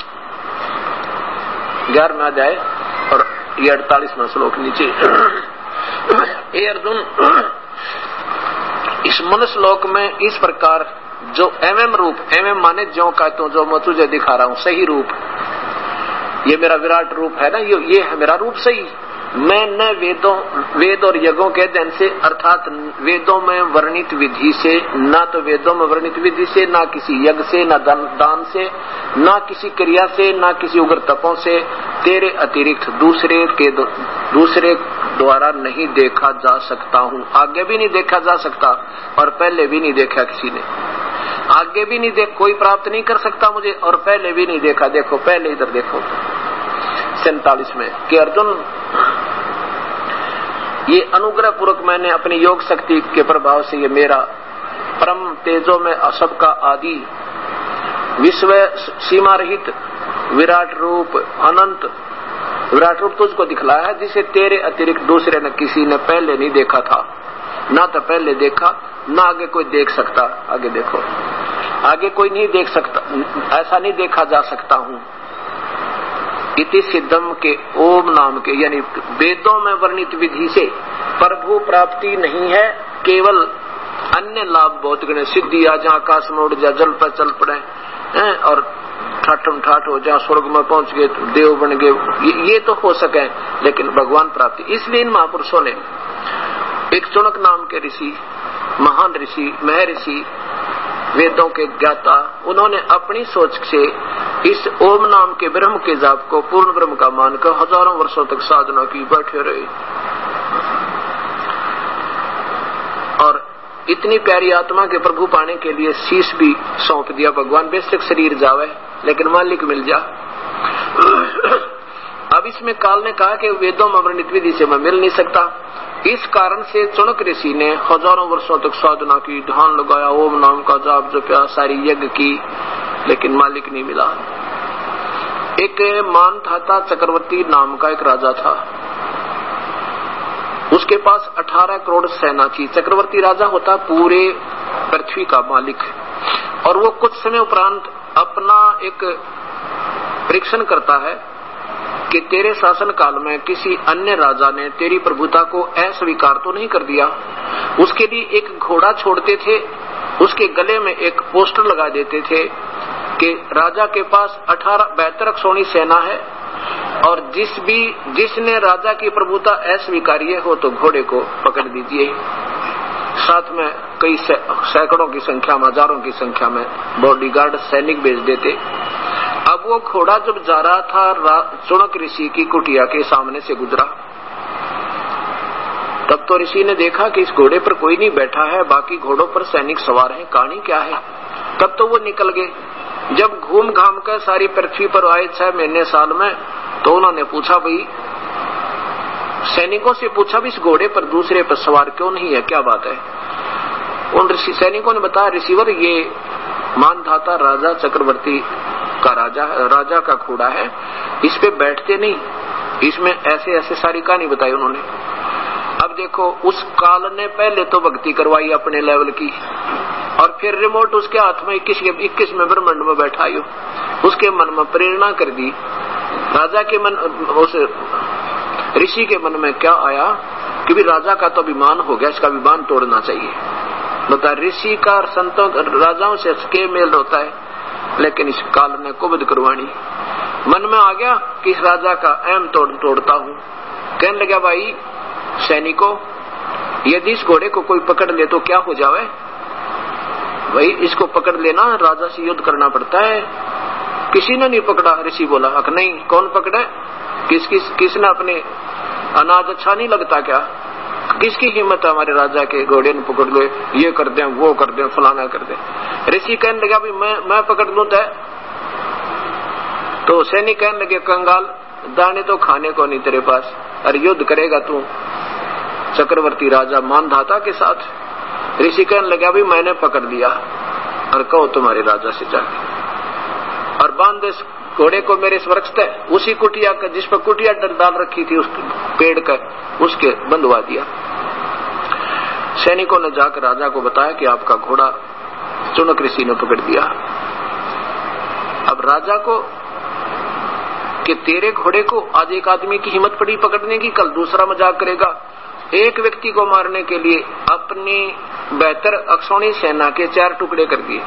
11वां अध्याय और ये 48वां श्लोक नीचे। हे अर्जुन, इस मनुष्य लोक में इस प्रकार जो एवं रूप, एवं माने जो का तो जो मैं तुझे दिखा रहा हूं सही रूप, ये मेरा विराट रूप है ना, ये है मेरा रूप सही। मैं न वेद और यज्ञों के अध्ययन से, अर्थात वेदों में वर्णित विधि से, ना तो वेदों में वर्णित विधि से, ना किसी यज्ञ से, ना दान से, ना किसी क्रिया से, ना किसी उग्र तपों से, तेरे अतिरिक्त दूसरे द्वारा नहीं देखा जा सकता हूँ। आगे भी नहीं देखा जा सकता और पहले भी नहीं देखा किसी ने। आगे भी नहीं कोई प्राप्त नहीं कर सकता मुझे, और पहले भी नहीं देखा। देखो पहले इधर देखो 47 में कि अर्जुन, ये अनुग्रह पूर्वक मैंने अपनी योग शक्ति के प्रभाव से ये मेरा परम तेजो में सबका आदि विश्व सीमा रहित विराट रूप, अनंत विराट रूप तुझको दिखलाया है, जिसे तेरे अतिरिक्त दूसरे न किसी ने पहले नहीं देखा था, ना तो पहले देखा, ना आगे कोई देख सकता। आगे देखो, आगे कोई नहीं देख सकता, ऐसा नहीं देखा जा सकता हूं। इति सिद्धम के ओम नाम के, यानी वेदों में वर्णित विधि से प्रभु प्राप्ति नहीं है, केवल अन्य लाभ बहुत गणे, सिद्धि आ जा, आकाश में उड़ जा, जल पर चल पड़े और ठाठम ठाठ हो जा, स्वर्ग में पहुंच गए, देव बन गए, ये तो हो सके, लेकिन भगवान प्राप्ति। इसलिए इन महापुरुषों ने, एक चुनक नाम के ऋषि, महान ऋषि, महर्षि, वेदों के ज्ञाता, उन्होंने अपनी सोच से इस ओम नाम के ब्रह्म के जाप को पूर्ण ब्रह्म का मानकर हजारों वर्षों तक साधना की, बैठे रहे। और इतनी प्यारी आत्मा के प्रभु पाने के लिए शीश भी सौंप दिया। भगवान बेशक शरीर जावे, लेकिन मालिक मिल जा। अब इसमें काल ने कहा कि वेदों में वर्णित विधि से मैं मिल नहीं सकता। इस कारण से चुनक ऋषि ने हजारों वर्षों तक साधना की, ध्यान लगाया, ओम नाम का जाप जपया, सारी यज्ञ की, लेकिन मालिक नहीं मिला। एक मानधाता चक्रवर्ती नाम का एक राजा था, उसके पास 18 करोड़ सेना थी। चक्रवर्ती राजा होता पूरे पृथ्वी का मालिक, और वो कुछ समय उपरांत अपना एक परीक्षण करता है कि तेरे शासन काल में किसी अन्य राजा ने तेरी प्रभुता को अस्वीकार तो नहीं कर दिया। उसके लिए एक घोड़ा छोड़ते थे, उसके गले में एक पोस्टर लगा देते थे कि राजा के पास 72 अक्षौणी सेना है, और जिसने राजा की प्रभुता अस्वीकार्य हो तो घोड़े को पकड़ दीजिए। साथ में कई सैकड़ों की संख्या में, हजारों की संख्या में बॉडीगार्ड सैनिक भेज देते। अब वो घोड़ा जब जा रहा था चुनक ऋषि की कुटिया के सामने से गुजरा, तब तो ऋषि ने देखा कि इस घोड़े पर कोई नहीं बैठा है, बाकी घोड़ों पर सैनिक सवार हैं, कहानी क्या है। तब तो वो निकल गए। जब घूम घाम कर सारी पृथ्वी पर आए 6 महीने साल में, तो उन्होंने पूछा, भाई सैनिकों से पूछा भी इस घोड़े पर दूसरे पर सवार क्यों नहीं है, क्या बात है। उन सैनिकों ने बताया, ऋषिवर ये मानधाता राजा चक्रवर्ती का राजा का घोड़ा है, इस पे बैठते नहीं, इसमें ऐसे ऐसे सारी कहानी बताई उन्होंने। अब देखो, उस काल ने पहले तो भक्ति करवाई अपने लेवल की, और फिर रिमोट उसके हाथ में 21 में ब्रह्मांड में बैठाई, उसके मन में प्रेरणा कर दी। राजा के मन, उस ऋषि के मन में क्या आया कि भी राजा का तो अभिमान हो गया, इसका अभिमान तोड़ना चाहिए। बता, ऋषि का संतों राजाओं से के मेल होता है, लेकिन इस काल ने कुबद करवानी। मन में आ गया कि इस राजा का अहम तोड़ता हूँ। कहने लगा, भाई सैनिकों, यदि इस घोड़े को कोई पकड़ ले तो क्या हो जावे। भाई इसको पकड़ लेना, राजा से युद्ध करना पड़ता है। किसी ने नहीं पकड़ा। ऋषि बोला, नहीं, कौन पकड़े, किसने अपने अनाज अच्छा नहीं लगता क्या, किसकी हिम्मत है हमारे राजा के घोड़े ने पकड़ लो, ये कर दें, वो कर दें, फलाना कर दें। ऋषि कहने लगा, भाई मैं पकड़ लूं तो सैनिक कहने लगे, कंगाल, दाने तो खाने को नहीं तेरे पास, अरे युद्ध करेगा तू चक्रवर्ती राजा मानधाता के साथ। ऋषि कहने लगा, भाई मैंने पकड़ लिया, और कहो तुम्हारे राजा से जाके, और बांध दे घोड़े को मेरे इस वृक्ष तक, उसी कुटिया का जिस पर कुटिया डाल रखी थी उस पेड़ का, उसके बंधवा दिया। सैनिकों ने जाकर राजा को बताया कि आपका घोड़ा चुनक ऋषि ने पकड़ दिया। अब राजा को कि तेरे घोड़े को आज एक आदमी की हिम्मत पड़ी पकड़ने की, कल दूसरा मजाक करेगा। एक व्यक्ति को मारने के लिए अपनी 72 अक्षौणी सेना के 4 टुकड़े कर दिए।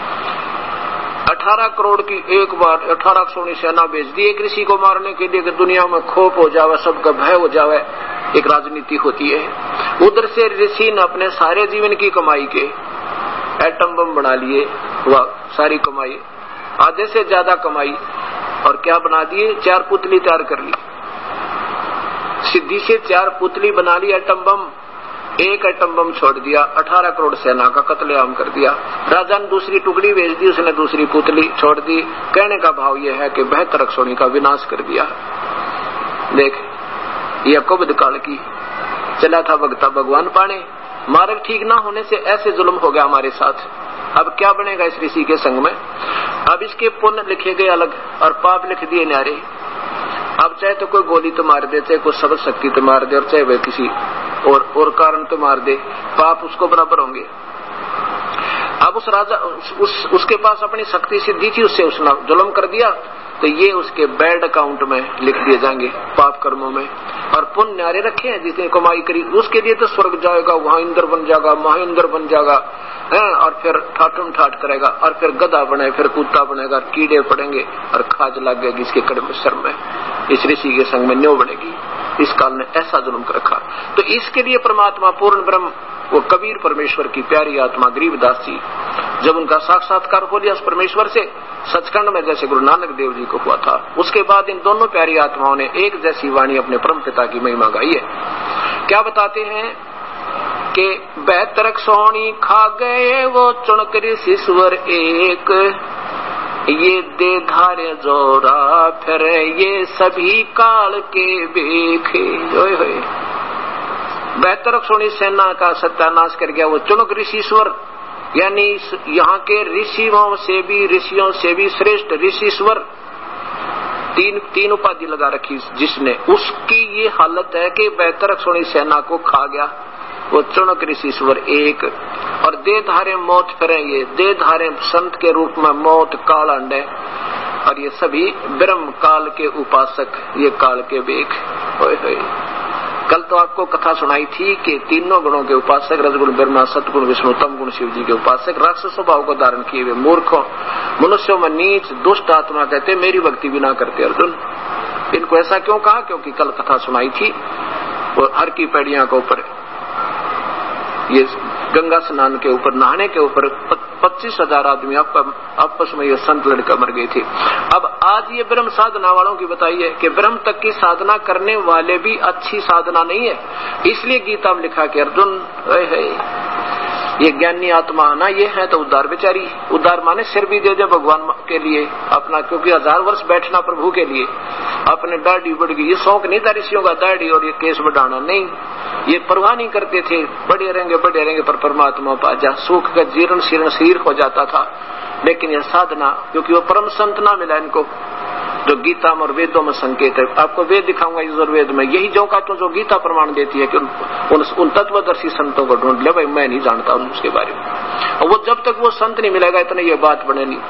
18 करोड़ की एक बार 18 अक्षौणी सेना भेज दी एक ऋषि को मारने के लिए कि दुनिया में खोप हो जावे, सबका भय हो जावे। एक राजनीति होती है। उधर से ऋषि ने अपने सारे जीवन की कमाई के एटम बम बना लिए, वह सारी कमाई, आधे से ज्यादा कमाई, और क्या बना दिए, 4 पुतली तैयार कर ली। सिद्धि से 4 पुतली बना ली एटम बम, एक एटम बम छोड़ दिया, 18 करोड़ सेना का कत्लेआम कर दिया। राजा ने दूसरी टुकड़ी भेज दी, उसने दूसरी पुतली छोड़ दी। कहने का भाव यह है कि 72 अक्षौणी का विनाश कर दिया। देख, यह कुबद काल की चला था भगता भगवान पाने। मार्ग ठीक ना होने से ऐसे जुल्म हो गया हमारे साथ। अब क्या बनेगा इस ऋषि के संग में। अब इसके पुण्य लिखे गए अलग और पाप लिख दिए न्यारे। अब चाहे तो कोई गोली तो मार दे, चाहे कोई शब्द शक्ति तो मार दे, और चाहे वह किसी और कारण तो मार दे, पाप उसको बराबर होंगे। अब उस राजा उसके पास अपनी शक्ति सिद्धि थी, उससे उसने जुल्म कर दिया, तो ये उसके बैड अकाउंट में लिख दिए जाएंगे, पाप कर्मों में। और पुण्य न्यारे रखे हैं, जितने कमाई करी उसके लिए तो स्वर्ग जाएगा, वहां इंद्र बन जाएगा, महाइंद्र बन जाएगा, और फिर ठाठुम ठाठ करेगा, और फिर गधा बने, फिर कुत्ता बनेगा, कीड़े पड़ेंगे और खाज लग जाएगी इसके कर्म शर्म में। इस ऋषि के संग में न्यो बनेगी। इस काल ने ऐसा जुल्म कर रखा। तो इसके लिए परमात्मा पूर्ण ब्रह्म, वो कबीर परमेश्वर की प्यारी आत्मा गरीबदास जी, जब उनका साक्षात्कार हो लिया उस परमेश्वर से सचखंड में, जैसे गुरु नानक देव जी को हुआ था, उसके बाद इन दोनों प्यारी आत्माओं ने एक जैसी वाणी अपने परम पिता की महिमा गाई है। क्या बताते हैं कि 72 अक्षौणी खा गए वो चुनक ऋषिश्वर एक, ये दे धारे जोरा फिर ये सभी काल के बेखे। 72 अक्षौणी सेना का सत्यानाश कर गया वो चुनक ऋषिश्वर, यानी यहाँ के ऋषियों से भी श्रेष्ठ ऋषिश्वर, तीन उपाधि लगा रखी जिसने, उसकी ये हालत है कि बेहतर सोनी सेना को खा गया वो चुनक ऋषिश्वर एक। और देहधारे मौत फिरे, ये देहधारे संत के रूप में मौत काल अंडे, और ये सभी ब्रह्म काल के उपासक, ये काल के बेग। कल तो आपको कथा सुनाई थी कि तीनों गुणों के उपासक, रजगुण ब्रह्मा, सतगुण विष्णु, तम गुण शिव जी के उपासक, राक्षस स्वभाव को धारण किए हुए मूर्खों, मनुष्यों में नीच दुष्ट आत्मा कहते मेरी भक्ति भी ना करते अर्जुन। इनको ऐसा क्यों कहा? क्योंकि कल कथा सुनाई थी वो हर की पैड़ियां के ऊपर, ये गंगा स्नान के ऊपर, नहाने के ऊपर 25,000 आदमी आपस में ये संत लड़का मर गए थे। अब आज ये ब्रह्म साधना वालों की बताइए कि ब्रह्म तक की साधना करने वाले भी अच्छी साधना नहीं है। इसलिए गीता में लिखा कि अर्जुन ये ज्ञानी आत्मा ना ये है तो उद्धार बेचारी। उद्धार माने सिर भी दे दे भगवान के लिए अपना, क्योंकि 1000 वर्ष बैठना प्रभु के लिए, अपने दाढ़ी बढ़ गई, ये शौक नहीं था ऋषियों का दाढ़ी और ये केस बढ़ाना, नहीं, ये परवाह नहीं करते थे, बढ़े रहेंगे पर परमात्मा पा जा, सुख का जीर्ण शीर्ण शरीर हो जाता था। लेकिन यह साधना, क्योंकि वो परम संत ना मिला इनको, जो गीता और वेदों में संकेत है। आपको वेद दिखाऊंगा यजुर्वेद में, यही जो का तो जो गीता प्रमाण देती है कि उन तत्वदर्शी संतों को ढूंढ ले भाई, मैं नहीं जानता हूं उसके बारे में। और वो जब तक वो संत नहीं मिलेगा इतने ये बात बने नहीं।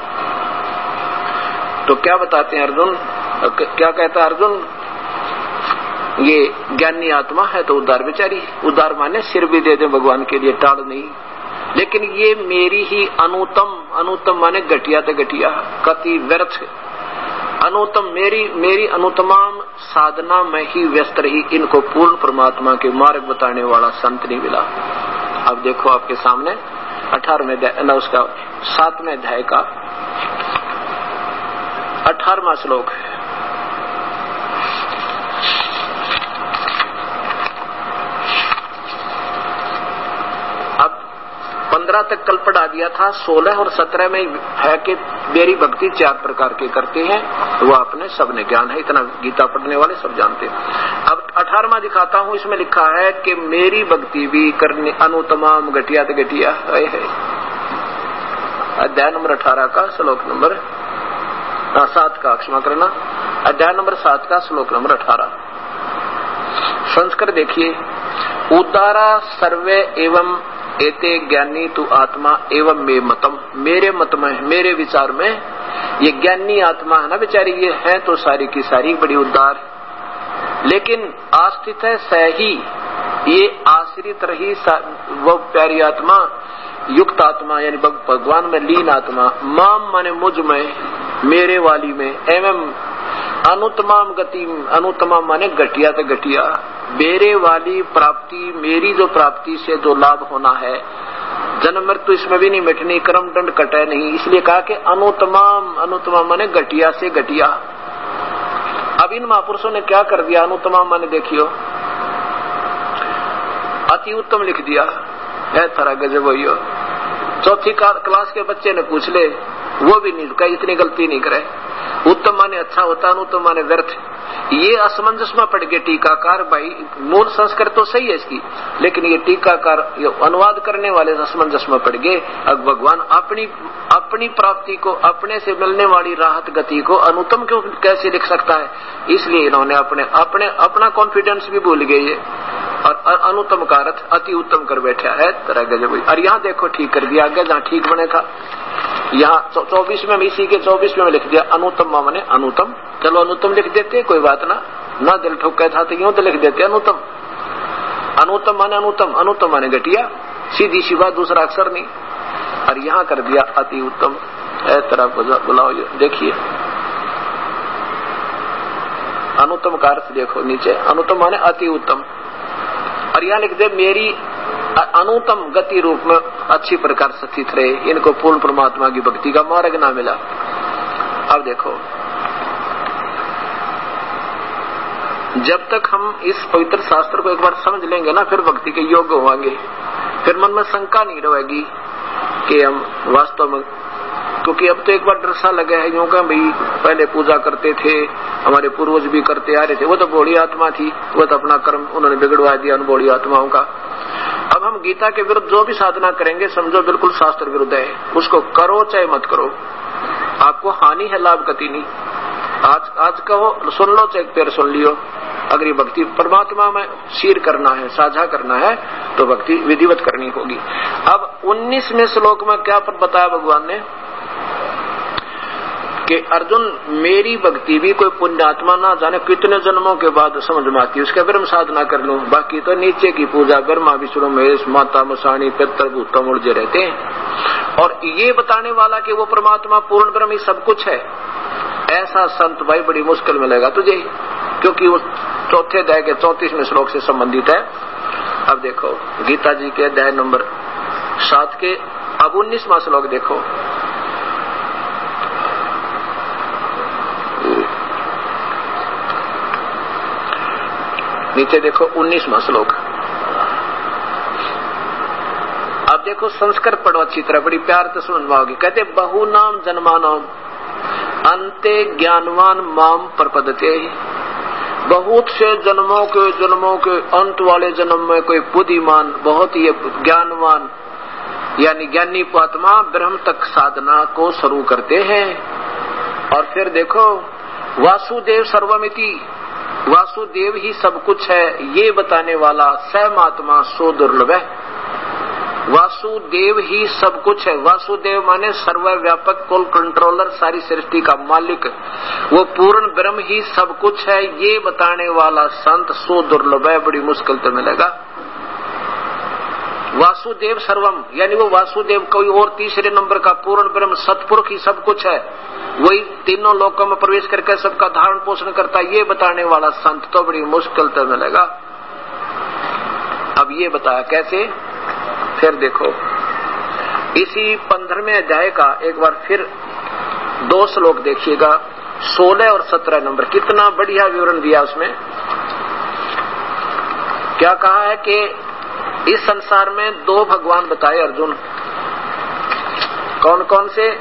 तो क्या बताते हैं अर्जुन, क्या कहता है अर्जुन, ये ज्ञानी आत्मा है तो उद्धार बेचारी। उद्धार माने सिर भी दे दे भगवान के लिए, टाल नहीं। लेकिन ये मेरी ही अनुतम माने घटिया तो घटिया, कति व्यर्थ, अनुतम मेरी अनुतमाम साधना में ही व्यस्त रही, इनको पूर्ण परमात्मा के मार्ग बताने वाला संत नहीं मिला। अब देखो आपके सामने 18वें अध्याय, उसका 7वें अध्याय का 18वां श्लोक है। अब 15 तक कल पढ़ा दिया था, 16 और 17 में है कि मेरी भक्ति 4 प्रकार के करते हैं, वो आपने सबने ज्ञान है, इतना गीता पढ़ने वाले सब जानते हैं। अब 18वां दिखाता हूं, इसमें लिखा है कि मेरी भक्ति भी करने अनुतमाम घटिया तो घटिया है। अध्याय नंबर 18 का श्लोक नंबर 7 का, क्षमा करना, अध्याय नंबर 7 का श्लोक नंबर 18। संस्कृत देखिए, उदारा सर्वे एवं एते ज्ञानी तु आत्मा एवं मे मतम, मेरे मत में, मेरे विचार में ये ज्ञानी आत्मा है ना बेचारी, ये है तो सारी की सारी बड़ी उदार, लेकिन आस्थित है सही, ये आश्रित रही वो प्यारी आत्मा, युक्त आत्मा यानी भगवान में लीन आत्मा, माम माने मुझ में, मेरे वाली में, एवं अनुतमाम गति, अनुतमाम माने घटिया तो घटिया, मेरे वाली प्राप्ति, मेरी जो प्राप्ति से जो लाभ होना है, जन्म मृत्यु इसमें भी नहीं मिटनी, कर्म दंड कटे नहीं, इसलिए कहा कि अनुतमाम माने घटिया से घटिया। अब इन महापुरुषों ने क्या कर दिया, अनुतमाम माने देखियो अति उत्तम लिख दिया है, थरा गजब हो। चौथी क्लास के बच्चे ने पूछ ले, वो भी नहीं, कहीं इतनी गलती नहीं करे। उत्तम माने अच्छा होता, अनुत्तम माने व्यर्थ। ये असमंजस में पड़ गए टीकाकार, भाई मूल संस्कृत तो सही है इसकी, लेकिन ये टीकाकार, ये अनुवाद करने वाले असमंजस में पड़ गए। अब भगवान अपनी प्राप्ति को, अपने से मिलने वाली राहत गति को अनुत्तम क्यों कैसे लिख सकता है, इसलिए इन्होंने अपना कॉन्फिडेंस भी भूल गए ये, और अनुत्तम का अर्थ अति उत्तम कर बैठा है, तरह गजब। और यहाँ देखो ठीक कर दिया, आगे जहाँ ठीक बने था, यहाँ 24 में इसी के 24 में लिख दिया अनुत्तम माने अनुत्तम। चलो अनुत्तम लिख देते, कोई बात ना दिल ठोका था तो यूं तो लिख देते अनुत्तम। अनुत्तम माने अनुत्तम, अनुत्तम माने घटिया, सीधी सी बात, दूसरा अक्षर नहीं। और यहाँ कर दिया अति उत्तम, तरह बुलाओ। देखिए अनुत्तम का अर्थ देखो नीचे, अनुत्तम माने अति उत्तम, और यहाँ लिख दे मेरी अनुत्तम गति रूप में अच्छी प्रकार से स्थित रहे, इनको पूर्ण परमात्मा की भक्ति का मार्ग ना मिला। अब देखो, जब तक हम इस पवित्र शास्त्र को एक बार समझ लेंगे ना, फिर भक्ति के योग्य होंगे, फिर मन में शंका नहीं रहेगी कि हम वास्तव में, क्योंकि अब तो एक बार डर सा लगा है यूं का, भाई पहले पूजा करते थे, हमारे पूर्वज भी करते आ रहे थे, वो तो बूढ़ी आत्मा थी, वो तो अपना कर्म उन्होंने बिगड़वा दिया उन बूढ़ी आत्माओं का। अब हम गीता के विरुद्ध जो भी साधना करेंगे समझो बिल्कुल शास्त्र विरुद्ध है, उसको करो चाहे मत करो, आपको हानि है, लाभ गति नहीं। आज कहो सुन लो चाहे फिर सुन लियो, अगर ये भक्ति परमात्मा में शीर करना है, साझा करना है, तो भक्ति विधिवत करनी होगी। अब 19वें श्लोक में क्या बताया भगवान ने कि अर्जुन मेरी भक्ति भी कोई पुण्यात्मा ना जाने कितने जन्मों के बाद समझ में आती है, उसके फिर हम साधना कर लूं, बाकी तो नीचे की पूजा ब्रह्मा विष्णु महेश माता मसाणी पितृभूतम उड़जे रहते हैं। और ये बताने वाला कि वो परमात्मा पूर्ण ब्रह्म ही सब कुछ है, ऐसा संत भाई बड़ी मुश्किल मिलेगा तुझे, क्योंकि वो चौथे अध्याय के 34वें श्लोक से संबंधित है। अब देखो गीता जी के अध्याय नंबर 7 के अब 19वां श्लोक देखो। नीचे देखो 19वां श्लोक। अब देखो संस्कृत पढ़ो अच्छी तरह, बड़ी प्यार से सुन पाओगे। कहते बहु नाम जन्मानाम अंते ज्ञानवान माम प्रपद्यते, बहुत से जन्मों के अंत वाले जन्म में कोई बुद्धिमान बहुत ही ज्ञानवान यानी ज्ञानी आत्मा ब्रह्म तक साधना को शुरू करते हैं। और फिर देखो वासुदेव सर्वमिति, वासुदेव ही सब कुछ है ये बताने वाला सहमात्मा सो दुर्लभ है। वासुदेव ही सब कुछ है, वासुदेव माने सर्वव्यापक कुल कंट्रोलर, सारी सृष्टि का मालिक, वो पूर्ण ब्रह्म ही सब कुछ है ये बताने वाला संत सो दुर्लभ है, बड़ी मुश्किल तो मिलेगा। वासुदेव सर्वम यानी वो वासुदेव कोई और तीसरे नंबर का पूर्ण ब्रह्म सतपुरुष ही सब कुछ है, वही तीनों लोकों में प्रवेश करके सबका धारण पोषण करता है ये बताने वाला संत तो बड़ी मुश्किल तो मिलेगा। अब ये बताया कैसे, फिर देखो इसी 15वें अध्याय का एक बार फिर 2 श्लोक देखिएगा, 16 और 17 नंबर, कितना बढ़िया विवरण दिया उसमें। क्या कहा है कि इस संसार में 2 भगवान बताए अर्जुन, कौन कौन से,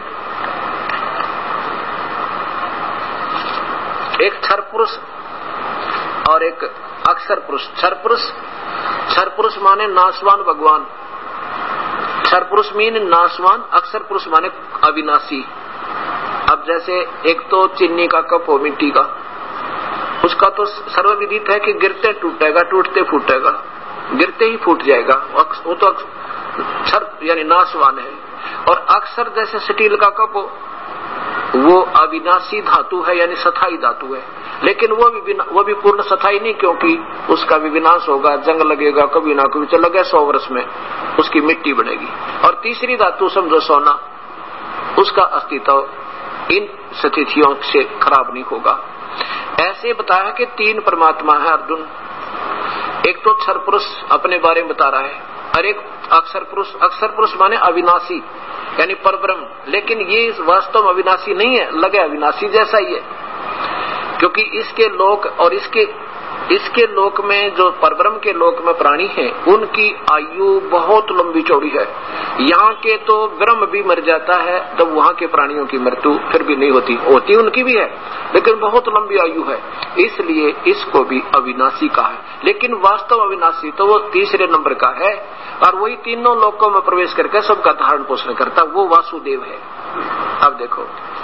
एक क्षर पुरुष और एक अक्षर पुरुष। क्षर पुरुष माने नाशवान भगवान, क्षर पुरुष मीन नाशवान, अक्षर पुरुष माने अविनाशी। अब जैसे एक तो चीनी का कप हो मिट्टी का, उसका तो सर्वविदित है कि गिरते टूटेगा, टूटते फूटेगा, गिरते ही फूट जाएगा, वो तो क्षर यानी नाशवान है। और अक्षर जैसे स्टील का कप हो, वो अविनाशी धातु है यानी स्थायी धातु है, लेकिन वो भी पूर्ण स्थायी नहीं, क्योंकि उसका भी विनाश होगा, जंग लगेगा, कभी ना कभी चल लगे 100 वर्ष में उसकी मिट्टी बनेगी। और तीसरी धातु समझो सोना, उसका अस्तित्व इन स्थितियों से खराब नहीं होगा। ऐसे बताया कि 3 परमात्मा है अर्जुन, एक तो क्षर पुरुष अपने बारे में बता रहा है, और एक अक्षर पुरुष। अक्षर पुरुष माने अविनाशी यानी परब्रह्म, लेकिन ये वास्तव में अविनाशी नहीं है, लगे अविनाशी जैसा ही है, क्योंकि इसके लोक और इसके लोक में जो परब्रह्म के लोक में प्राणी हैं उनकी आयु बहुत लंबी चौड़ी है। यहाँ के तो ब्रह्म भी मर जाता है, तब वहाँ के प्राणियों की मृत्यु फिर भी नहीं होती उनकी भी है, लेकिन बहुत लंबी आयु है, इसलिए इसको भी अविनाशी कहा है। लेकिन वास्तव अविनाशी तो वो तीसरे नंबर का है, और वही तीनों लोकों में प्रवेश करके सबका धारण पोषण करता, वो वासुदेव है। अब देखो